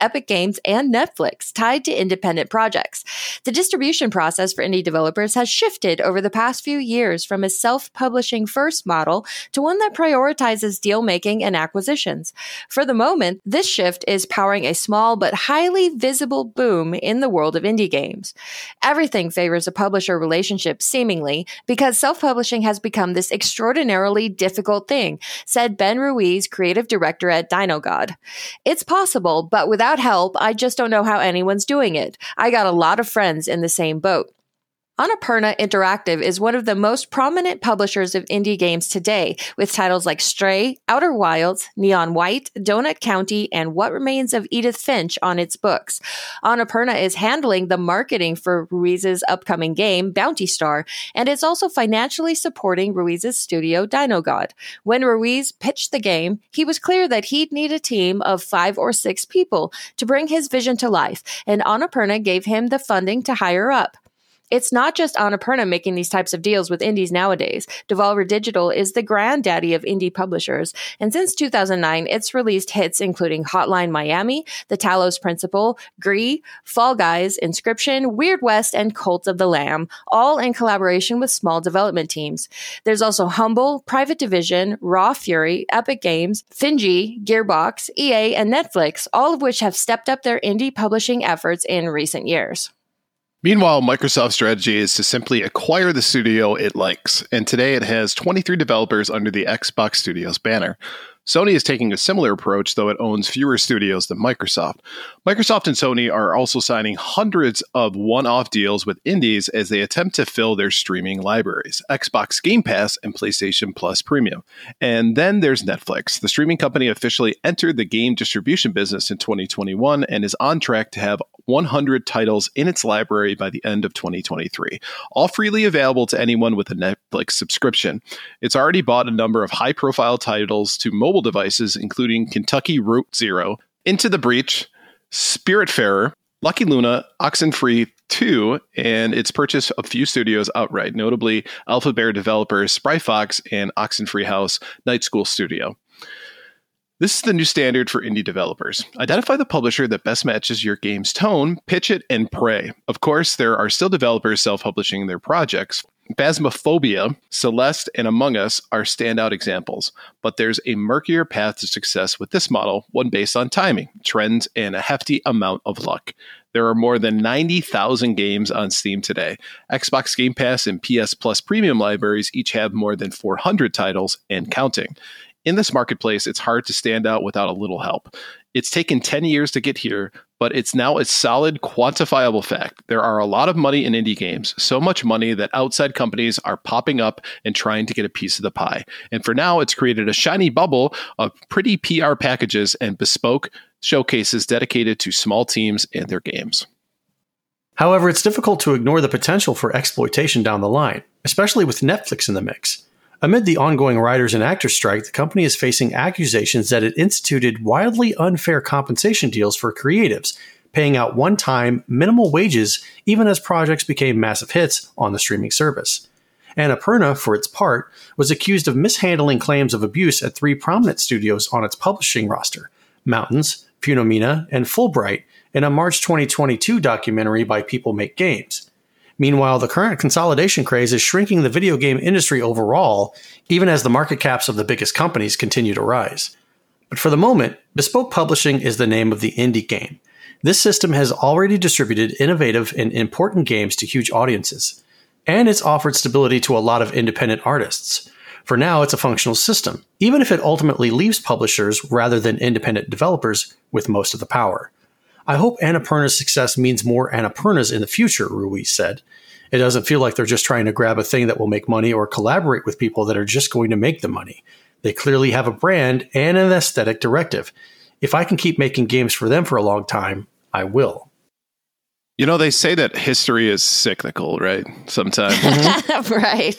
Epic Games, and Netflix tied to independent projects. The distribution process for indie developers has shifted over the past few years from a self-publishing first model to one that prioritizes deal-making and acquisitions. For the moment, this shift is powering a small but highly visible boom in the world of indie games. Everything favors a publisher relationship, seemingly, because self-publishing has become this extraordinarily difficult thing, said Ben Ruiz, creative director at DinoGod. It's possible, but without help, I just don't know how anyone's doing it. I got a lot of friends in the same boat. Annapurna Interactive is one of the most prominent publishers of indie games today, with titles like Stray, Outer Wilds, Neon White, Donut County, and What Remains of Edith Finch on its books. Annapurna is handling the marketing for Ruiz's upcoming game, Bounty Star, and is also financially supporting Ruiz's studio, DinoGod. When Ruiz pitched the game, he was clear that he'd need a team of 5 or 6 people to bring his vision to life, and Annapurna gave him the funding to hire up. It's not just Annapurna making these types of deals with indies nowadays. Devolver Digital is the granddaddy of indie publishers, and since 2009, it's released hits including Hotline Miami, The Talos Principle, Gree, Fall Guys, Inscription, Weird West, and Cult of the Lamb, all in collaboration with small development teams. There's also Humble, Private Division, Raw Fury, Epic Games, Finji, Gearbox, EA, and Netflix, all of which have stepped up their indie publishing efforts in recent years. Meanwhile, Microsoft's strategy is to simply acquire the studio it likes, and today it has 23 developers under the Xbox Studios banner. Sony is taking a similar approach, though it owns fewer studios than Microsoft. Microsoft and Sony are also signing hundreds of one-off deals with indies as they attempt to fill their streaming libraries, Xbox Game Pass and PlayStation Plus Premium. And then there's Netflix. The streaming company officially entered the game distribution business in 2021 and is on track to have 100 titles in its library by the end of 2023, all freely available to anyone with a Netflix subscription. It's already bought a number of high-profile titles to mobile devices, including Kentucky Route Zero, Into the Breach, Spiritfarer, Lucky Luna, Oxenfree 2, and it's purchased a few studios outright, notably Alpha Bear developers Spry Fox and Oxenfree House Night School Studio. This is the new standard for indie developers. Identify the publisher that best matches your game's tone, pitch it, and pray. Of course, there are still developers self-publishing their projects. Phasmophobia, Celeste, and Among Us are standout examples, but there's a murkier path to success with this model, one based on timing, trends, and a hefty amount of luck. There are more than 90,000 games on Steam today. Xbox Game Pass and PS Plus Premium libraries each have more than 400 titles and counting. In this marketplace, it's hard to stand out without a little help. It's taken 10 years to get here, but it's now a solid, quantifiable fact. There are a lot of money in indie games, so much money that outside companies are popping up and trying to get a piece of the pie. And for now, it's created a shiny bubble of pretty PR packages and bespoke showcases dedicated to small teams and their games. However, it's difficult to ignore the potential for exploitation down the line, especially with Netflix in the mix. Amid the ongoing writers and actors strike, the company is facing accusations that it instituted wildly unfair compensation deals for creatives, paying out one-time, minimal wages even as projects became massive hits on the streaming service. Annapurna, for its part, was accused of mishandling claims of abuse at 3 prominent studios on its publishing roster, Mountains, Funomina, and Fulbright, in a March 2022 documentary by People Make Games. Meanwhile, the current consolidation craze is shrinking the video game industry overall, even as the market caps of the biggest companies continue to rise. But for the moment, bespoke publishing is the name of the indie game. This system has already distributed innovative and important games to huge audiences, and it's offered stability to a lot of independent artists. For now, it's a functional system, even if it ultimately leaves publishers rather than independent developers with most of the power. I hope Annapurna's success means more Annapurnas in the future, Ruiz said. It doesn't feel like they're just trying to grab a thing that will make money or collaborate with people that are just going to make the money. They clearly have a brand and an aesthetic directive. If I can keep making games for them for a long time, I will. You know, they say that history is cyclical, right? Sometimes. Right.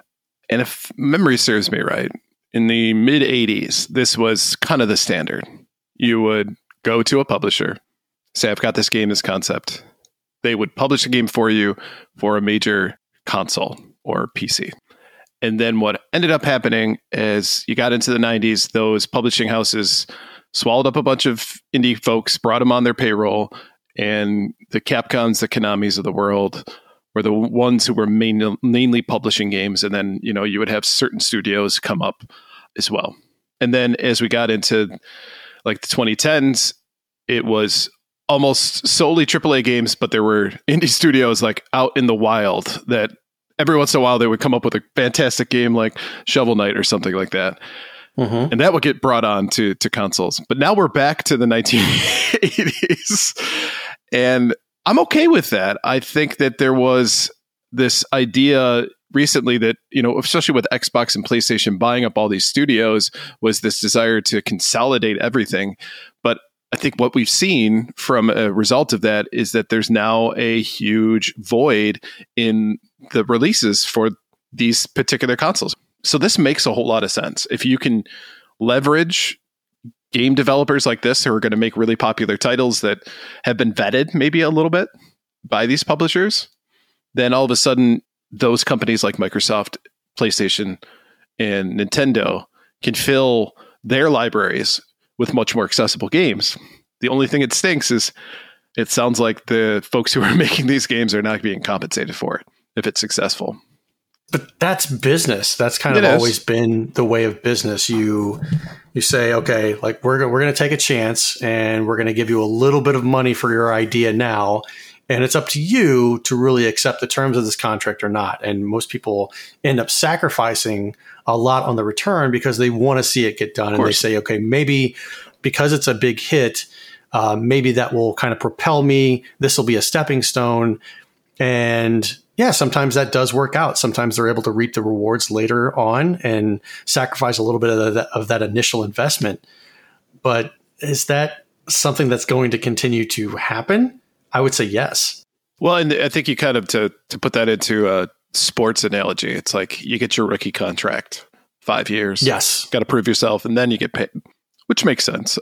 And if memory serves me right, in the mid-'80s, this was kind of the standard. You would go to a publisher, say, I've got this game, this concept. They would publish a game for you for a major console or PC. And then what ended up happening is you got into the 90s, those publishing houses swallowed up a bunch of indie folks, brought them on their payroll, and the Capcoms, the Konamis of the world were the ones who were mainly publishing games. And then, you would have certain studios come up as well. And then as we got into like the 2010s, it was almost solely AAA games, but there were indie studios like out in the wild that every once in a while they would come up with a fantastic game like Shovel Knight or something like that. Mm-hmm. And that would get brought on to consoles. But now we're back to the 1980s. And I'm okay with that. I think that there was this idea recently that, especially with Xbox and PlayStation buying up all these studios, was this desire to consolidate everything. But I think what we've seen from a result of that is that there's now a huge void in the releases for these particular consoles. So this makes a whole lot of sense. If you can leverage game developers like this who are going to make really popular titles that have been vetted maybe a little bit by these publishers, then all of a sudden those companies like Microsoft, PlayStation, and Nintendo can fill their libraries with much more accessible games. The only thing that stinks is it sounds like the folks who are making these games are not being compensated for it if it's successful. But that's business. That's kind of always been the way of business. You say, okay, like we're going to take a chance and we're going to give you a little bit of money for your idea now. And it's up to you to really accept the terms of this contract or not. And most people end up sacrificing a lot on the return because they want to see it get done. And they say, okay, maybe because it's a big hit, maybe that will kind of propel me. This will be a stepping stone. And yeah, sometimes that does work out. Sometimes they're able to reap the rewards later on and sacrifice a little bit of that initial investment. But is that something that's going to continue to happen? I would say yes. Well, and I think you kind of, to put that into a sports analogy, it's like you get your rookie contract, 5 years. Yes. Got to prove yourself, and then you get paid, which makes sense.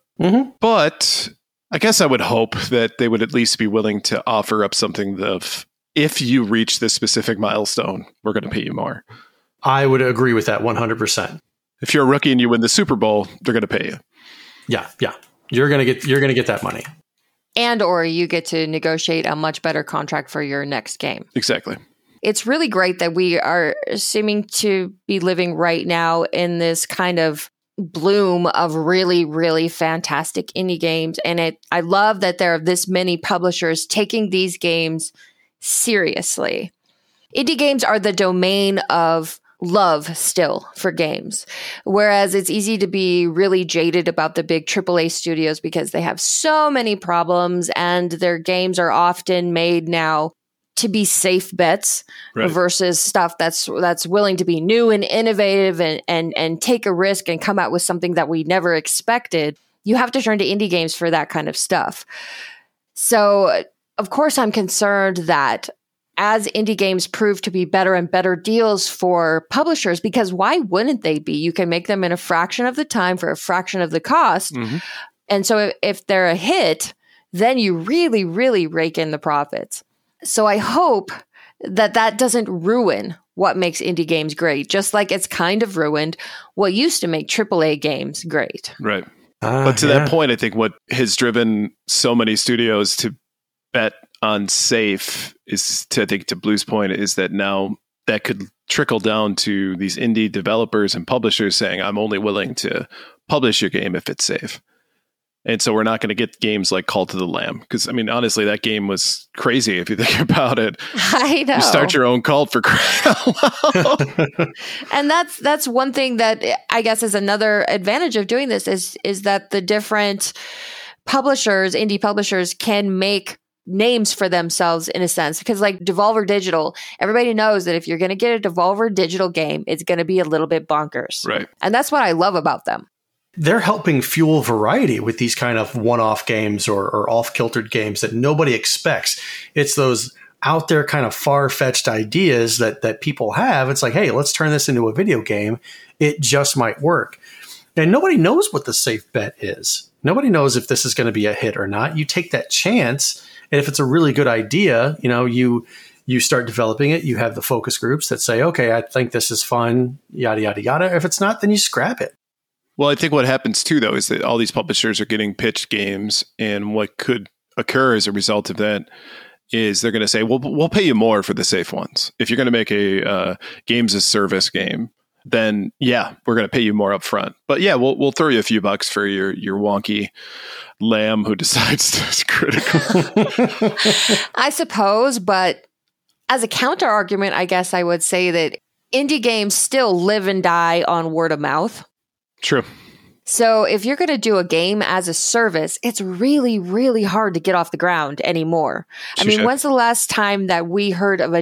But I guess I would hope that they would at least be willing to offer up something of, if you reach this specific milestone, we're going to pay you more. I would agree with that 100%. If you're a rookie and you win the Super Bowl, they're going to pay you. Yeah. You're going to get that money. And or you get to negotiate a much better contract for your next game. Exactly. It's really great that we are seeming to be living right now in this kind of bloom of really, really fantastic indie games. And I love that there are this many publishers taking these games seriously. Indie games are the domain of love still for games, whereas it's easy to be really jaded about the big AAA studios because they have so many problems and their games are often made now to be safe bets versus stuff that's willing to be new and innovative and take a risk and come out with something that we never expected. You have to turn to indie games for that kind of stuff. So of course, I'm concerned that as indie games prove to be better and better deals for publishers, because why wouldn't they be? You can make them in a fraction of the time for a fraction of the cost. Mm-hmm. And so if they're a hit, then you really, really rake in the profits. So I hope that doesn't ruin what makes indie games great, just like it's kind of ruined what used to make AAA games great. Right. But to that point, I think what has driven so many studios to bet on safe is, I think to Blue's point, is that now that could trickle down to these indie developers and publishers saying, I'm only willing to publish your game if it's safe. And so we're not going to get games like Call to the Lamb. Because, I mean, honestly, that game was crazy if you think about it. I know. You start your own cult for crying out loud. And that's one thing that I guess is another advantage of doing this is that the different publishers, indie publishers, can make names for themselves in a sense, because like Devolver Digital, everybody knows that if you're going to get a Devolver Digital game, it's going to be a little bit bonkers. Right. And that's what I love about them. They're helping fuel variety with these kind of one-off games or off-kiltered games that nobody expects. It's those out there kind of far-fetched ideas that people have. It's like, hey, let's turn this into a video game. It just might work. And nobody knows what the safe bet is. Nobody knows if this is going to be a hit or not. You take that chance. And if it's a really good idea, you start developing it. You have the focus groups that say, okay, I think this is fun, yada, yada, yada. If it's not, then you scrap it. Well, I think what happens too, though, is that all these publishers are getting pitched games, and what could occur as a result of that is they're going to say, well, we'll pay you more for the safe ones. If you're going to make a games as service game, then yeah, we're going to pay you more up front. But yeah, we'll throw you a few bucks for your wonky lamb who decides to is critical. I suppose, but as a counter argument, I guess I would say that indie games still live and die on word of mouth. True. So if you're going to do a game as a service, it's really, really hard to get off the ground anymore. I mean, when's the last time that we heard of a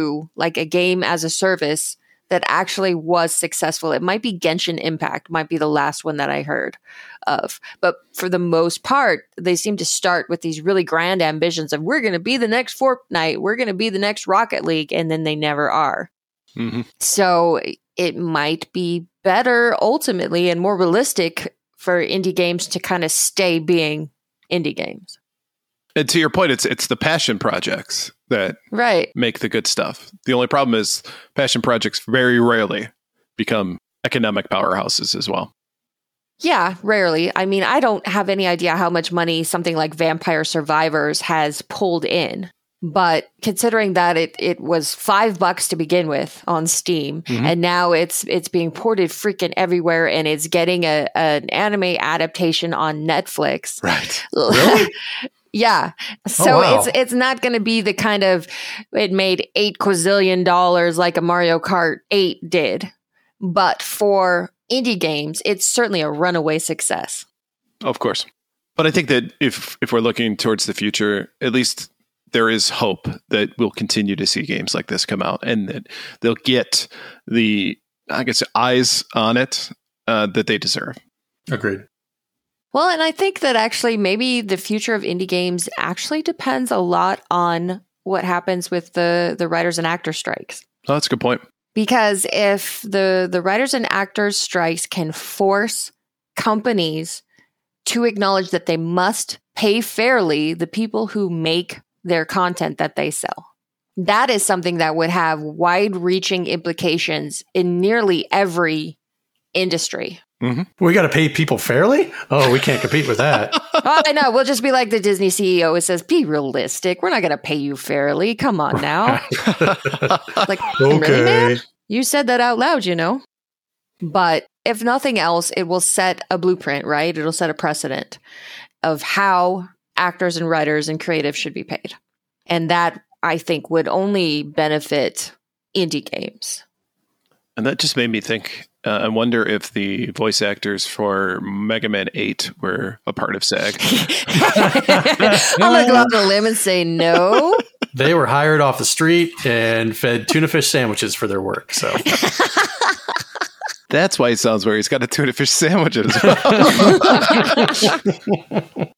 game as a service that actually was successful? It might be Genshin Impact, might be the last one that I heard of. But for the most part, they seem to start with these really grand ambitions of we're going to be the next Fortnite, we're going to be the next Rocket League, and then they never are. Mm-hmm. So it might be better ultimately and more realistic for indie games to kind of stay being indie games. And to your point, it's the passion projects that make the good stuff. The only problem is passion projects very rarely become economic powerhouses as well. Yeah, rarely. I mean, I don't have any idea how much money something like Vampire Survivors has pulled in. But considering that it was $5 to begin with on Steam, and now it's being ported freaking everywhere, and it's getting an anime adaptation on Netflix. Right. Really? Yeah. So it's not going to be the kind of it made $8 quazillion like a Mario Kart 8 did. But for indie games, it's certainly a runaway success. Of course. But I think that if we're looking towards the future, at least there is hope that we'll continue to see games like this come out and that they'll get the, I guess, eyes on it that they deserve. Agreed. Well, and I think that actually maybe the future of indie games actually depends a lot on what happens with the writers and actors strikes. Oh, that's a good point. Because if the writers and actors strikes can force companies to acknowledge that they must pay fairly the people who make their content that they sell. That is something that would have wide-reaching implications in nearly every industry. Mm-hmm. We got to pay people fairly? Oh, we can't compete with that. Oh, I know. We'll just be like the Disney CEO who says, be realistic. We're not going to pay you fairly. Come on now. Like, okay. Really, man? You said that out loud, you know? But if nothing else, it will set a blueprint, right? It'll set a precedent of how actors and writers and creatives should be paid. And that, I think, would only benefit indie games. And that just made me think, I wonder if the voice actors for Mega Man 8 were a part of SAG. I'm going to go out on a limb and say no. They were hired off the street and fed tuna fish sandwiches for their work. So that's why he sounds weird. He's got a tuna fish sandwich as well.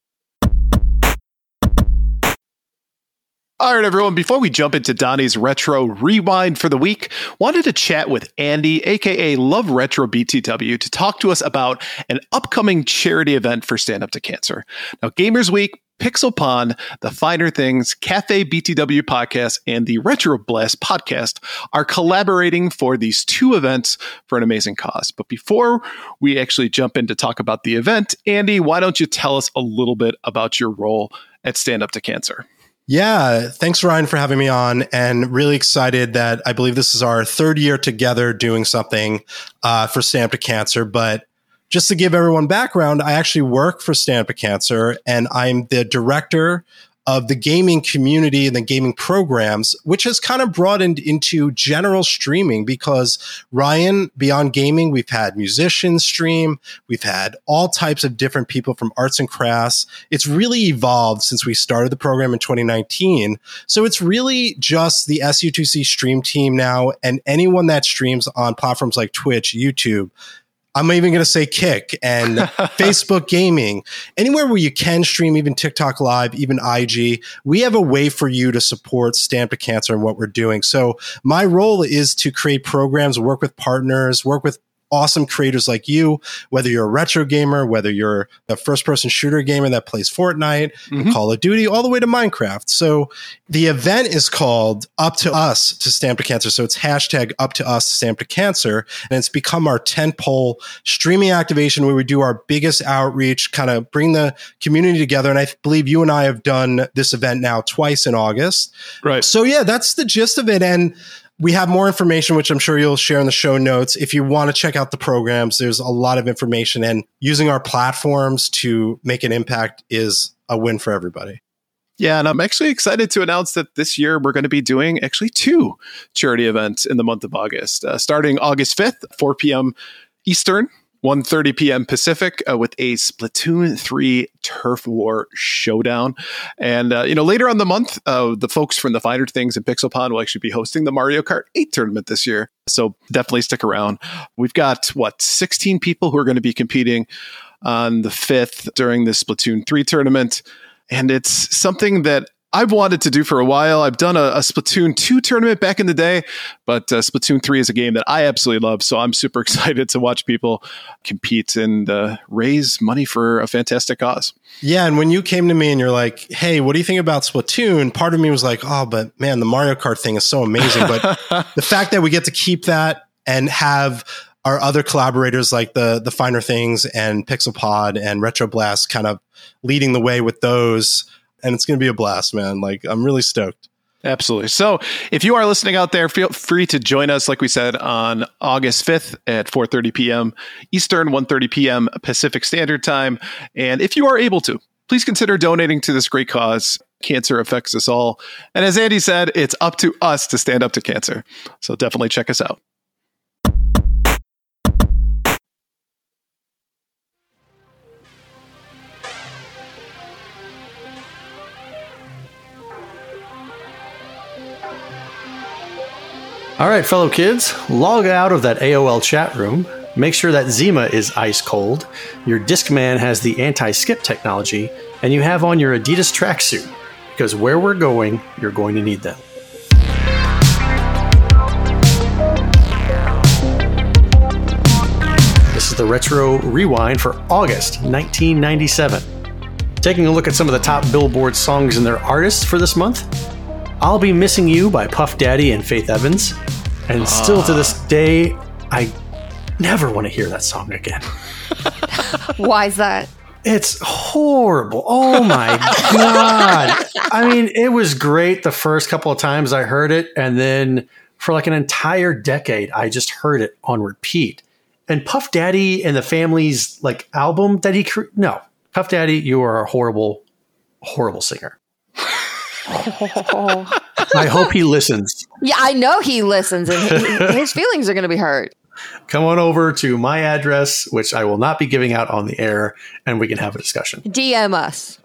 All right, everyone, before we jump into Donnie's Retro Rewind for the week, wanted to chat with Andy, aka Love Retro BTW, to talk to us about an upcoming charity event for Stand Up to Cancer. Now, Gamers Week, Pixel Pond, The Finer Things, Cafe BTW Podcast, and the Retro Blast Podcast are collaborating for these two events for an amazing cause. But before we actually jump in to talk about the event, Andy, why don't you tell us a little bit about your role at Stand Up to Cancer? Yeah, thanks, Ryan, for having me on, and really excited that I believe this is our third year together doing something for Stand Up to Cancer. But just to give everyone background, I actually work for Stand Up to Cancer, and I'm the director of the gaming community and the gaming programs, which has kind of broadened into general streaming because, Ryan, beyond gaming, we've had musicians stream. We've had all types of different people from arts and crafts. It's really evolved since we started the program in 2019. So it's really just the SU2C stream team now, and anyone that streams on platforms like Twitch, YouTube, I'm even going to say Kick and Facebook Gaming, anywhere where you can stream, even TikTok Live, even IG. We have a way for you to support Stand Up to Cancer and what we're doing. So my role is to create programs, work with partners, work with awesome creators like you, whether you're a retro gamer, whether you're a first-person shooter gamer that plays Fortnite, Call of Duty, all the way to Minecraft. So the event is called Up to Us to Stamp to Cancer. So it's hashtag Up to Us to Stamp to Cancer. And it's become our tentpole streaming activation where we do our biggest outreach, kind of bring the community together. And I believe you and I have done this event now twice in August. Right. So yeah, that's the gist of it. And we have more information, which I'm sure you'll share in the show notes. If you want to check out the programs, there's a lot of information, and using our platforms to make an impact is a win for everybody. Yeah, and I'm actually excited to announce that this year we're going to be doing actually 2 charity events in the month of August, starting August 5th, 4 p.m. Eastern, 1:30 p.m. Pacific, with a Splatoon 3 Turf War showdown. And, later on the month, the folks from the Finer Things and Pixelpon will actually be hosting the Mario Kart 8 tournament this year. So definitely stick around. We've got, 16 people who are going to be competing on the 5th during this Splatoon 3 tournament. And it's something that I've wanted to do for a while. I've done a Splatoon 2 tournament back in the day, but Splatoon 3 is a game that I absolutely love. So I'm super excited to watch people compete and raise money for a fantastic cause. Yeah. And when you came to me and you're like, hey, what do you think about Splatoon? Part of me was like, oh, but man, the Mario Kart thing is so amazing. But the fact that we get to keep that and have our other collaborators like the Finer Things and Pixelpod and Retroblast kind of leading the way with those. And it's going to be a blast, man. Like, I'm really stoked. Absolutely. So if you are listening out there, feel free to join us, like we said, on August 5th at 4:30 p.m. Eastern, 1:30 p.m. Pacific Standard Time. And if you are able to, please consider donating to this great cause. Cancer affects us all. And as Andy said, it's up to us to stand up to cancer. So definitely check us out. All right, fellow kids, log out of that AOL chat room. Make sure that Zima is ice cold, your Discman has the anti-skip technology, and you have on your Adidas tracksuit, because where we're going, you're going to need them. This is the Retro Rewind for August 1997. Taking a look at some of the top Billboard songs and their artists for this month. I'll Be Missing You by Puff Daddy and Faith Evans. And still to this day, I never want to hear that song again. Why is that? It's horrible. Oh my God. I mean, it was great the first couple of times I heard it. And then for like an entire decade, I just heard it on repeat. And Puff Daddy and the Family's like album that he no, Puff Daddy, you are a horrible, horrible singer. I hope he listens. Yeah, I know he listens, and his feelings are going to be hurt. Come on over to my address, which I will not be giving out on the air, and we can have a discussion. DM us.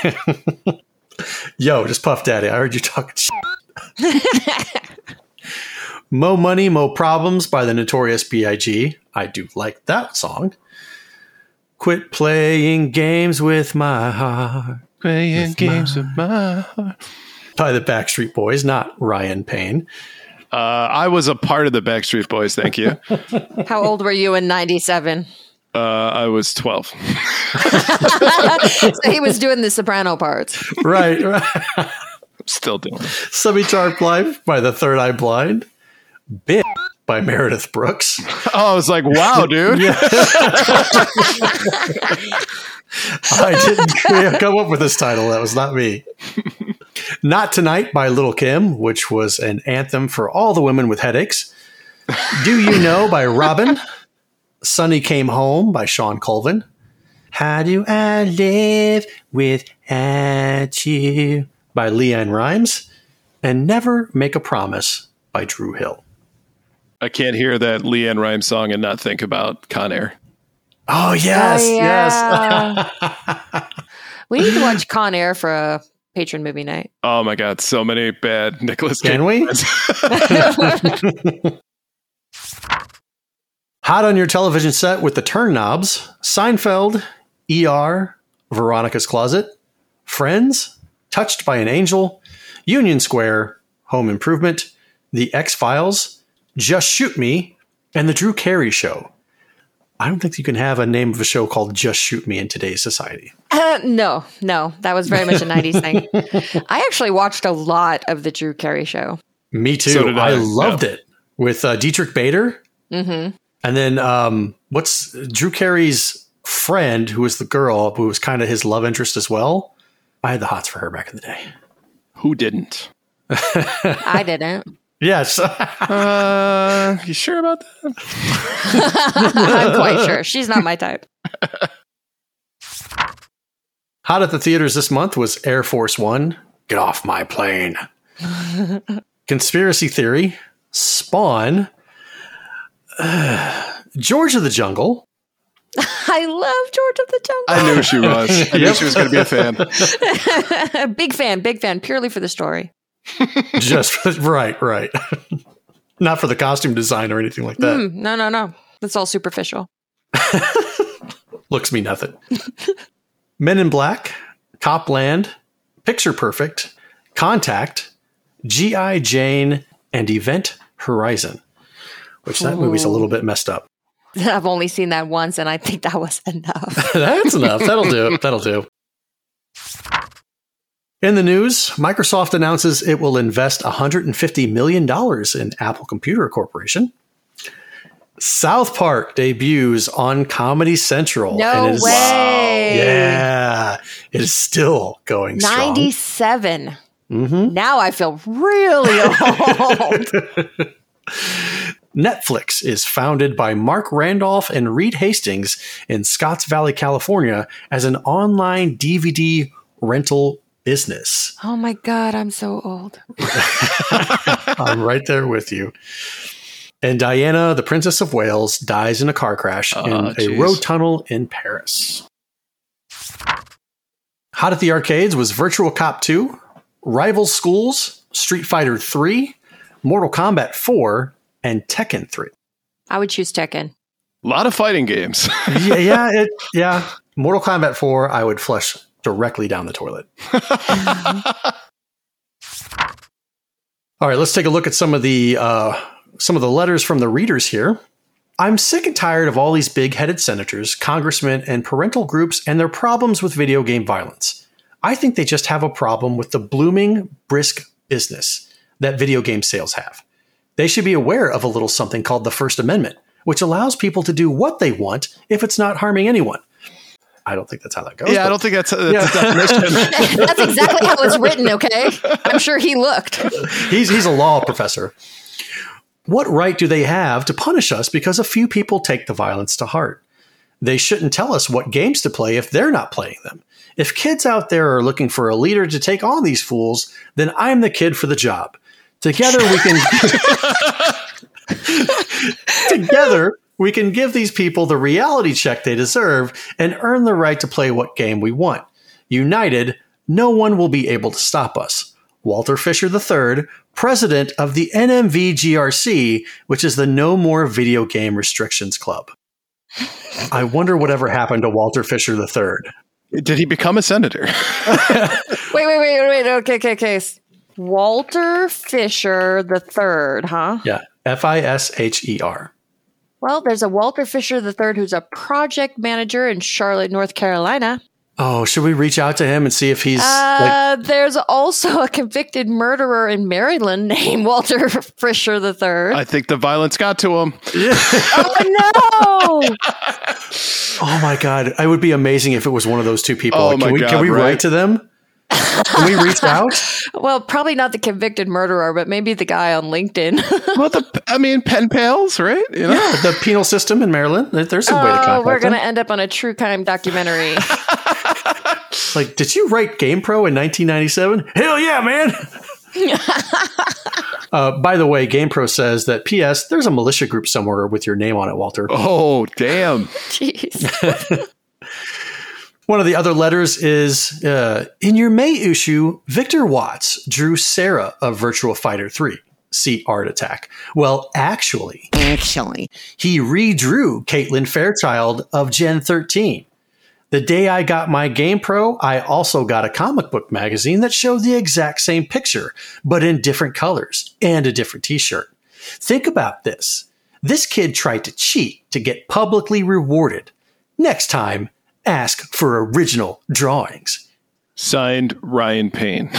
Yo, just Puff Daddy. I heard you talking shit. Mo Money, Mo Problems by the Notorious B.I.G. I do like that song. Quit playing games with my heart. Playing games with my heart. By the Backstreet Boys, not Ryan Payne. I was a part of the Backstreet Boys, thank you. How old were you in 97? I was 12. So he was doing the soprano parts. Right. I'm still doing it. Semi-Charmed Life by the Third Eye Blind. Bit by Meredith Brooks. Oh, I was like, wow, dude. Yeah. I didn't come up with this title. That was not me. Not Tonight by Lil' Kim, which was an anthem for all the women with headaches. Do You Know by Robin. Sunny Came Home by Sean Colvin. How Do I Live Without You by Leanne Rimes. And Never Make a Promise by Drew Hill. I can't hear that Leanne Rimes song and not think about Con Air. Oh, yes. Oh, yeah. Yes. We need to watch Con Air for a patron movie night. Oh, my God. So many bad Nicolas Cage. Can we? Hot on your television set with the turn knobs. Seinfeld, ER, Veronica's Closet, Friends, Touched by an Angel, Union Square, Home Improvement, The X-Files, Just Shoot Me, and The Drew Carey Show. I don't think you can have a name of a show called Just Shoot Me in today's society. No, that was very much a 90s thing. I actually watched a lot of the Drew Carey Show. Me too. So did I. I loved it with Dietrich Bader. Mm-hmm. And then what's Drew Carey's friend, who was the girl, who was kind of his love interest as well. I had the hots for her back in the day. Who didn't? I didn't. Yes. You sure about that? I'm quite sure. She's not my type. Hot at the theaters this month was Air Force One. Get off my plane. Conspiracy Theory. Spawn. George of the Jungle. I love George of the Jungle. I knew she was. I knew she was going to be a fan. Big fan, purely for the story. Just for, right. Not for the costume design or anything like that. No. That's all superficial. Looks me nothing. Men in Black, Copland, Picture Perfect, Contact, G.I. Jane, and Event Horizon. Which that movie's a little bit messed up. I've only seen that once, and I think that was enough. That's enough. That'll do. In the news, Microsoft announces it will invest $150 million in Apple Computer Corporation. South Park debuts on Comedy Central. No way. Wow. Yeah. It is still going strong. 97. Mm-hmm. Now I feel really old. Netflix is founded by Mark Randolph and Reed Hastings in Scotts Valley, California, as an online DVD rental business. Oh my God, I'm so old. I'm right there with you. And Diana, the Princess of Wales, dies in a car crash in a road tunnel in Paris. Hot at the arcades was Virtual Cop 2, Rival Schools, Street Fighter 3, Mortal Kombat 4, and Tekken 3. I would choose Tekken. A lot of fighting games. Yeah. Mortal Kombat 4, I would flush directly down the toilet. All right, let's take a look at some of the letters from the readers here. I'm sick and tired of all these big-headed senators, congressmen, and parental groups and their problems with video game violence. I think they just have a problem with the blooming, brisk business that video game sales have. They should be aware of a little something called the First Amendment, which allows people to do what they want if it's not harming anyone. I don't think that's how that goes. Yeah, I don't think that's a definition. That's exactly how it's written, okay? I'm sure he looked. He's a law professor. What right do they have to punish us because a few people take the violence to heart? They shouldn't tell us what games to play if they're not playing them. If kids out there are looking for a leader to take on these fools, then I'm the kid for the job. Together we can give these people the reality check they deserve and earn the right to play what game we want. United, no one will be able to stop us. Walter Fisher III, president of the NMVGRC, which is the No More Video Game Restrictions Club. I wonder whatever happened to Walter Fisher III. Did he become a senator? Wait. Okay. Walter Fisher III, huh? Yeah, Fisher. Well, there's a Walter Fisher III who's a project manager in Charlotte, North Carolina. Oh, should we reach out to him and see if he's... There's also a convicted murderer in Maryland named Walter Fisher III. I think the violence got to him. Oh, no! Oh, my God. It would be amazing if it was one of those two people. Oh, my God, can we right? write to them? Can we reach out? Well, probably not the convicted murderer, but maybe the guy on LinkedIn. Well, pen pals, right? You know? Yeah, the penal system in Maryland. There's some way to contact we're going to them. end up on a true crime documentary. Like, did you write GamePro in 1997? Hell yeah, man! By the way, GamePro says that, P.S., there's a militia group somewhere with your name on it, Walter. Oh, damn. Jeez. One of the other letters is, in your May issue, Victor Watts drew Sarah of Virtua Fighter 3. See Art Attack. Well, actually, he redrew Caitlin Fairchild of Gen 13. The day I got my GamePro, I also got a comic book magazine that showed the exact same picture, but in different colors and a different t-shirt. Think about this. This kid tried to cheat to get publicly rewarded. Next time, ask for original drawings. Signed, Ryan Payne.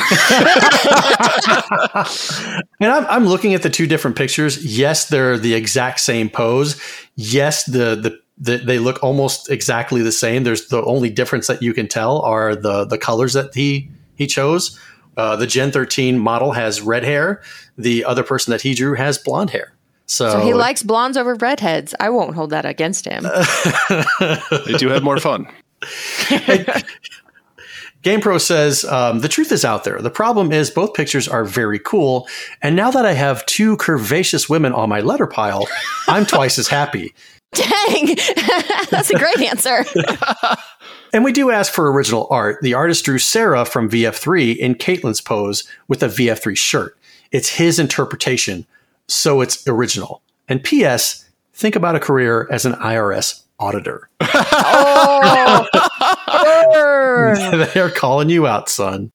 And I'm looking at the two different pictures. Yes, they're the exact same pose. Yes, they look almost exactly the same. There's the only difference that you can tell are the colors that he chose. The Gen 13 model has red hair. The other person that he drew has blonde hair. So he likes blondes over redheads. I won't hold that against him. They do have more fun. GamePro says, the truth is out there. The problem is both pictures are very cool. And now that I have two curvaceous women on my letter pile, I'm twice as happy. Dang, that's a great answer. And we do ask for original art. The artist drew Sarah from VF3 in Caitlin's pose with a VF3 shirt. It's his interpretation, so it's original. And P.S., think about a career as an IRS auditor. Oh, they're calling you out, son.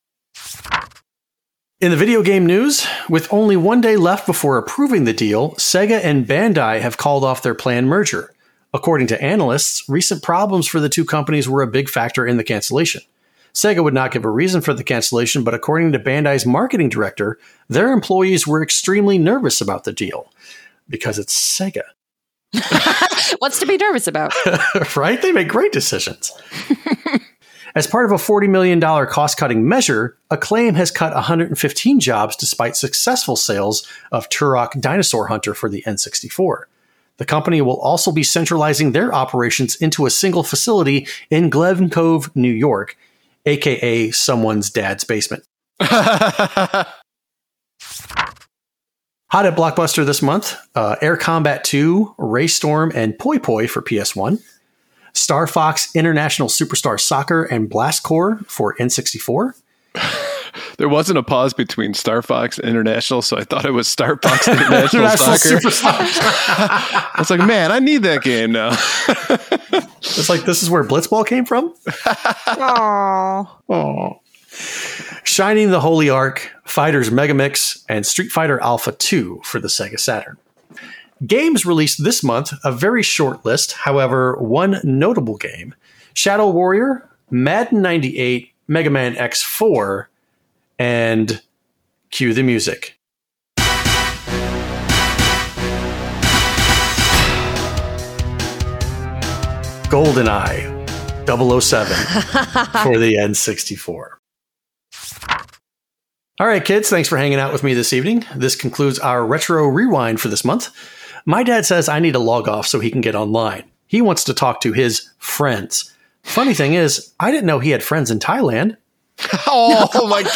In the video game news, with only 1 day left before approving the deal, Sega and Bandai have called off their planned merger. According to analysts, recent problems for the two companies were a big factor in the cancellation. Sega would not give a reason for the cancellation, but according to Bandai's marketing director, their employees were extremely nervous about the deal. Because it's Sega. What's to be nervous about? Right? They make great decisions. As part of a $40 million cost-cutting measure, Acclaim has cut 115 jobs despite successful sales of Turok Dinosaur Hunter for the N64. The company will also be centralizing their operations into a single facility in Glen Cove, New York, aka someone's dad's basement. Hot at Blockbuster this month, Air Combat 2, Race Storm, and Poi Poi for PS1. Star Fox International Superstar Soccer and Blast Corps for N64. There wasn't a pause between Star Fox International, so I thought it was Star Fox International Soccer. I was like, man, I need that game now. It's like, this is where Blitzball came from? Aww. Shining the Holy Ark, Fighters Megamix, and Street Fighter Alpha 2 for the Sega Saturn. Games released this month, a very short list, however, one notable game. Shadow Warrior, Madden 98, Mega Man X4, and cue the music. GoldenEye 007 for the N64. All right, kids, thanks for hanging out with me this evening. This concludes our Retro Rewind for this month. My dad says I need to log off so he can get online. He wants to talk to his friends. Funny thing is, I didn't know he had friends in Thailand. Oh my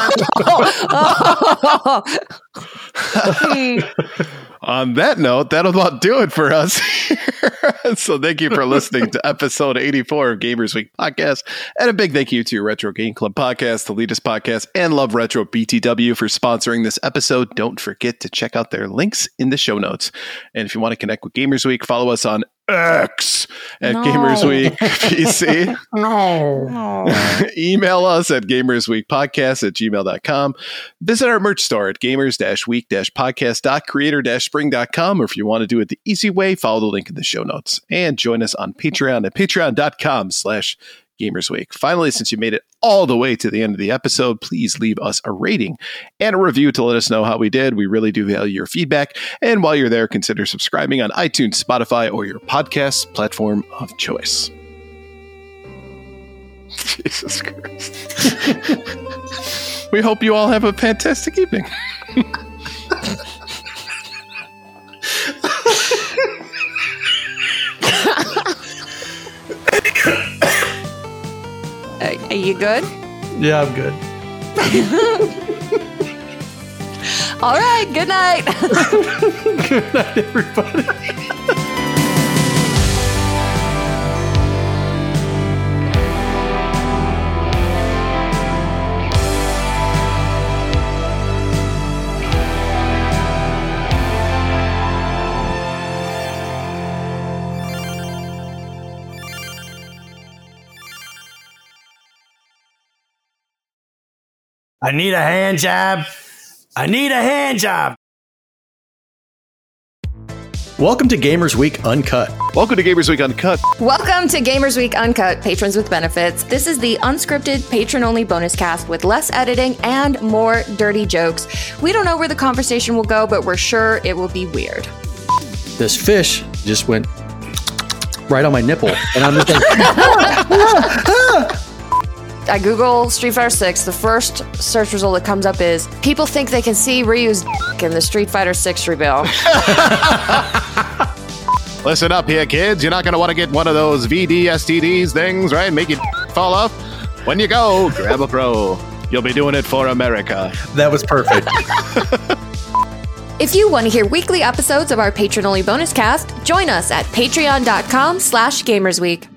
God. On that note, that'll about do it for us. So thank you for listening to episode 84 of Gamers Week Podcast. And a big thank you to Retro Game Club Podcast, the latest podcast, and Love Retro BTW for sponsoring this episode. Don't forget to check out their links in the show notes. And if you want to connect with Gamers Week, follow us on X at Gamers Week PC. No. Email us at gamersweekpodcast@gmail.com. Visit our merch store at gamers-week-podcast.creator-spring.com, or if you want to do it the easy way, follow the link in the show notes. And join us on Patreon at patreon.com/GamersWeek. Finally, since you made it all the way to the end of the episode, please leave us a rating and a review to let us know how we did. We really do value your feedback. And while you're there, consider subscribing on iTunes, Spotify, or your podcast platform of choice. Jesus Christ. We hope you all have a fantastic evening. Are you good? Yeah, I'm good. All right. Good night. Good night, everybody. I need a hand job. I need a hand job. Welcome to Gamers Week Uncut. Welcome to Gamers Week Uncut. Welcome to Gamers Week Uncut, patrons with benefits. This is the unscripted, patron-only bonus cast with less editing and more dirty jokes. We don't know where the conversation will go, but we're sure it will be weird. This fish just went right on my nipple, and I'm just like, I Google Street Fighter 6. The first search result that comes up is people think they can see Ryu's in the Street Fighter 6 reveal. Listen up here, kids. You're not going to want to get one of those VD-STDs things, right? Make you fall off. When you go, grab a pro. You'll be doing it for America. that was perfect. If you want to hear weekly episodes of our patron-only bonus cast, join us at patreon.com/gamersweek.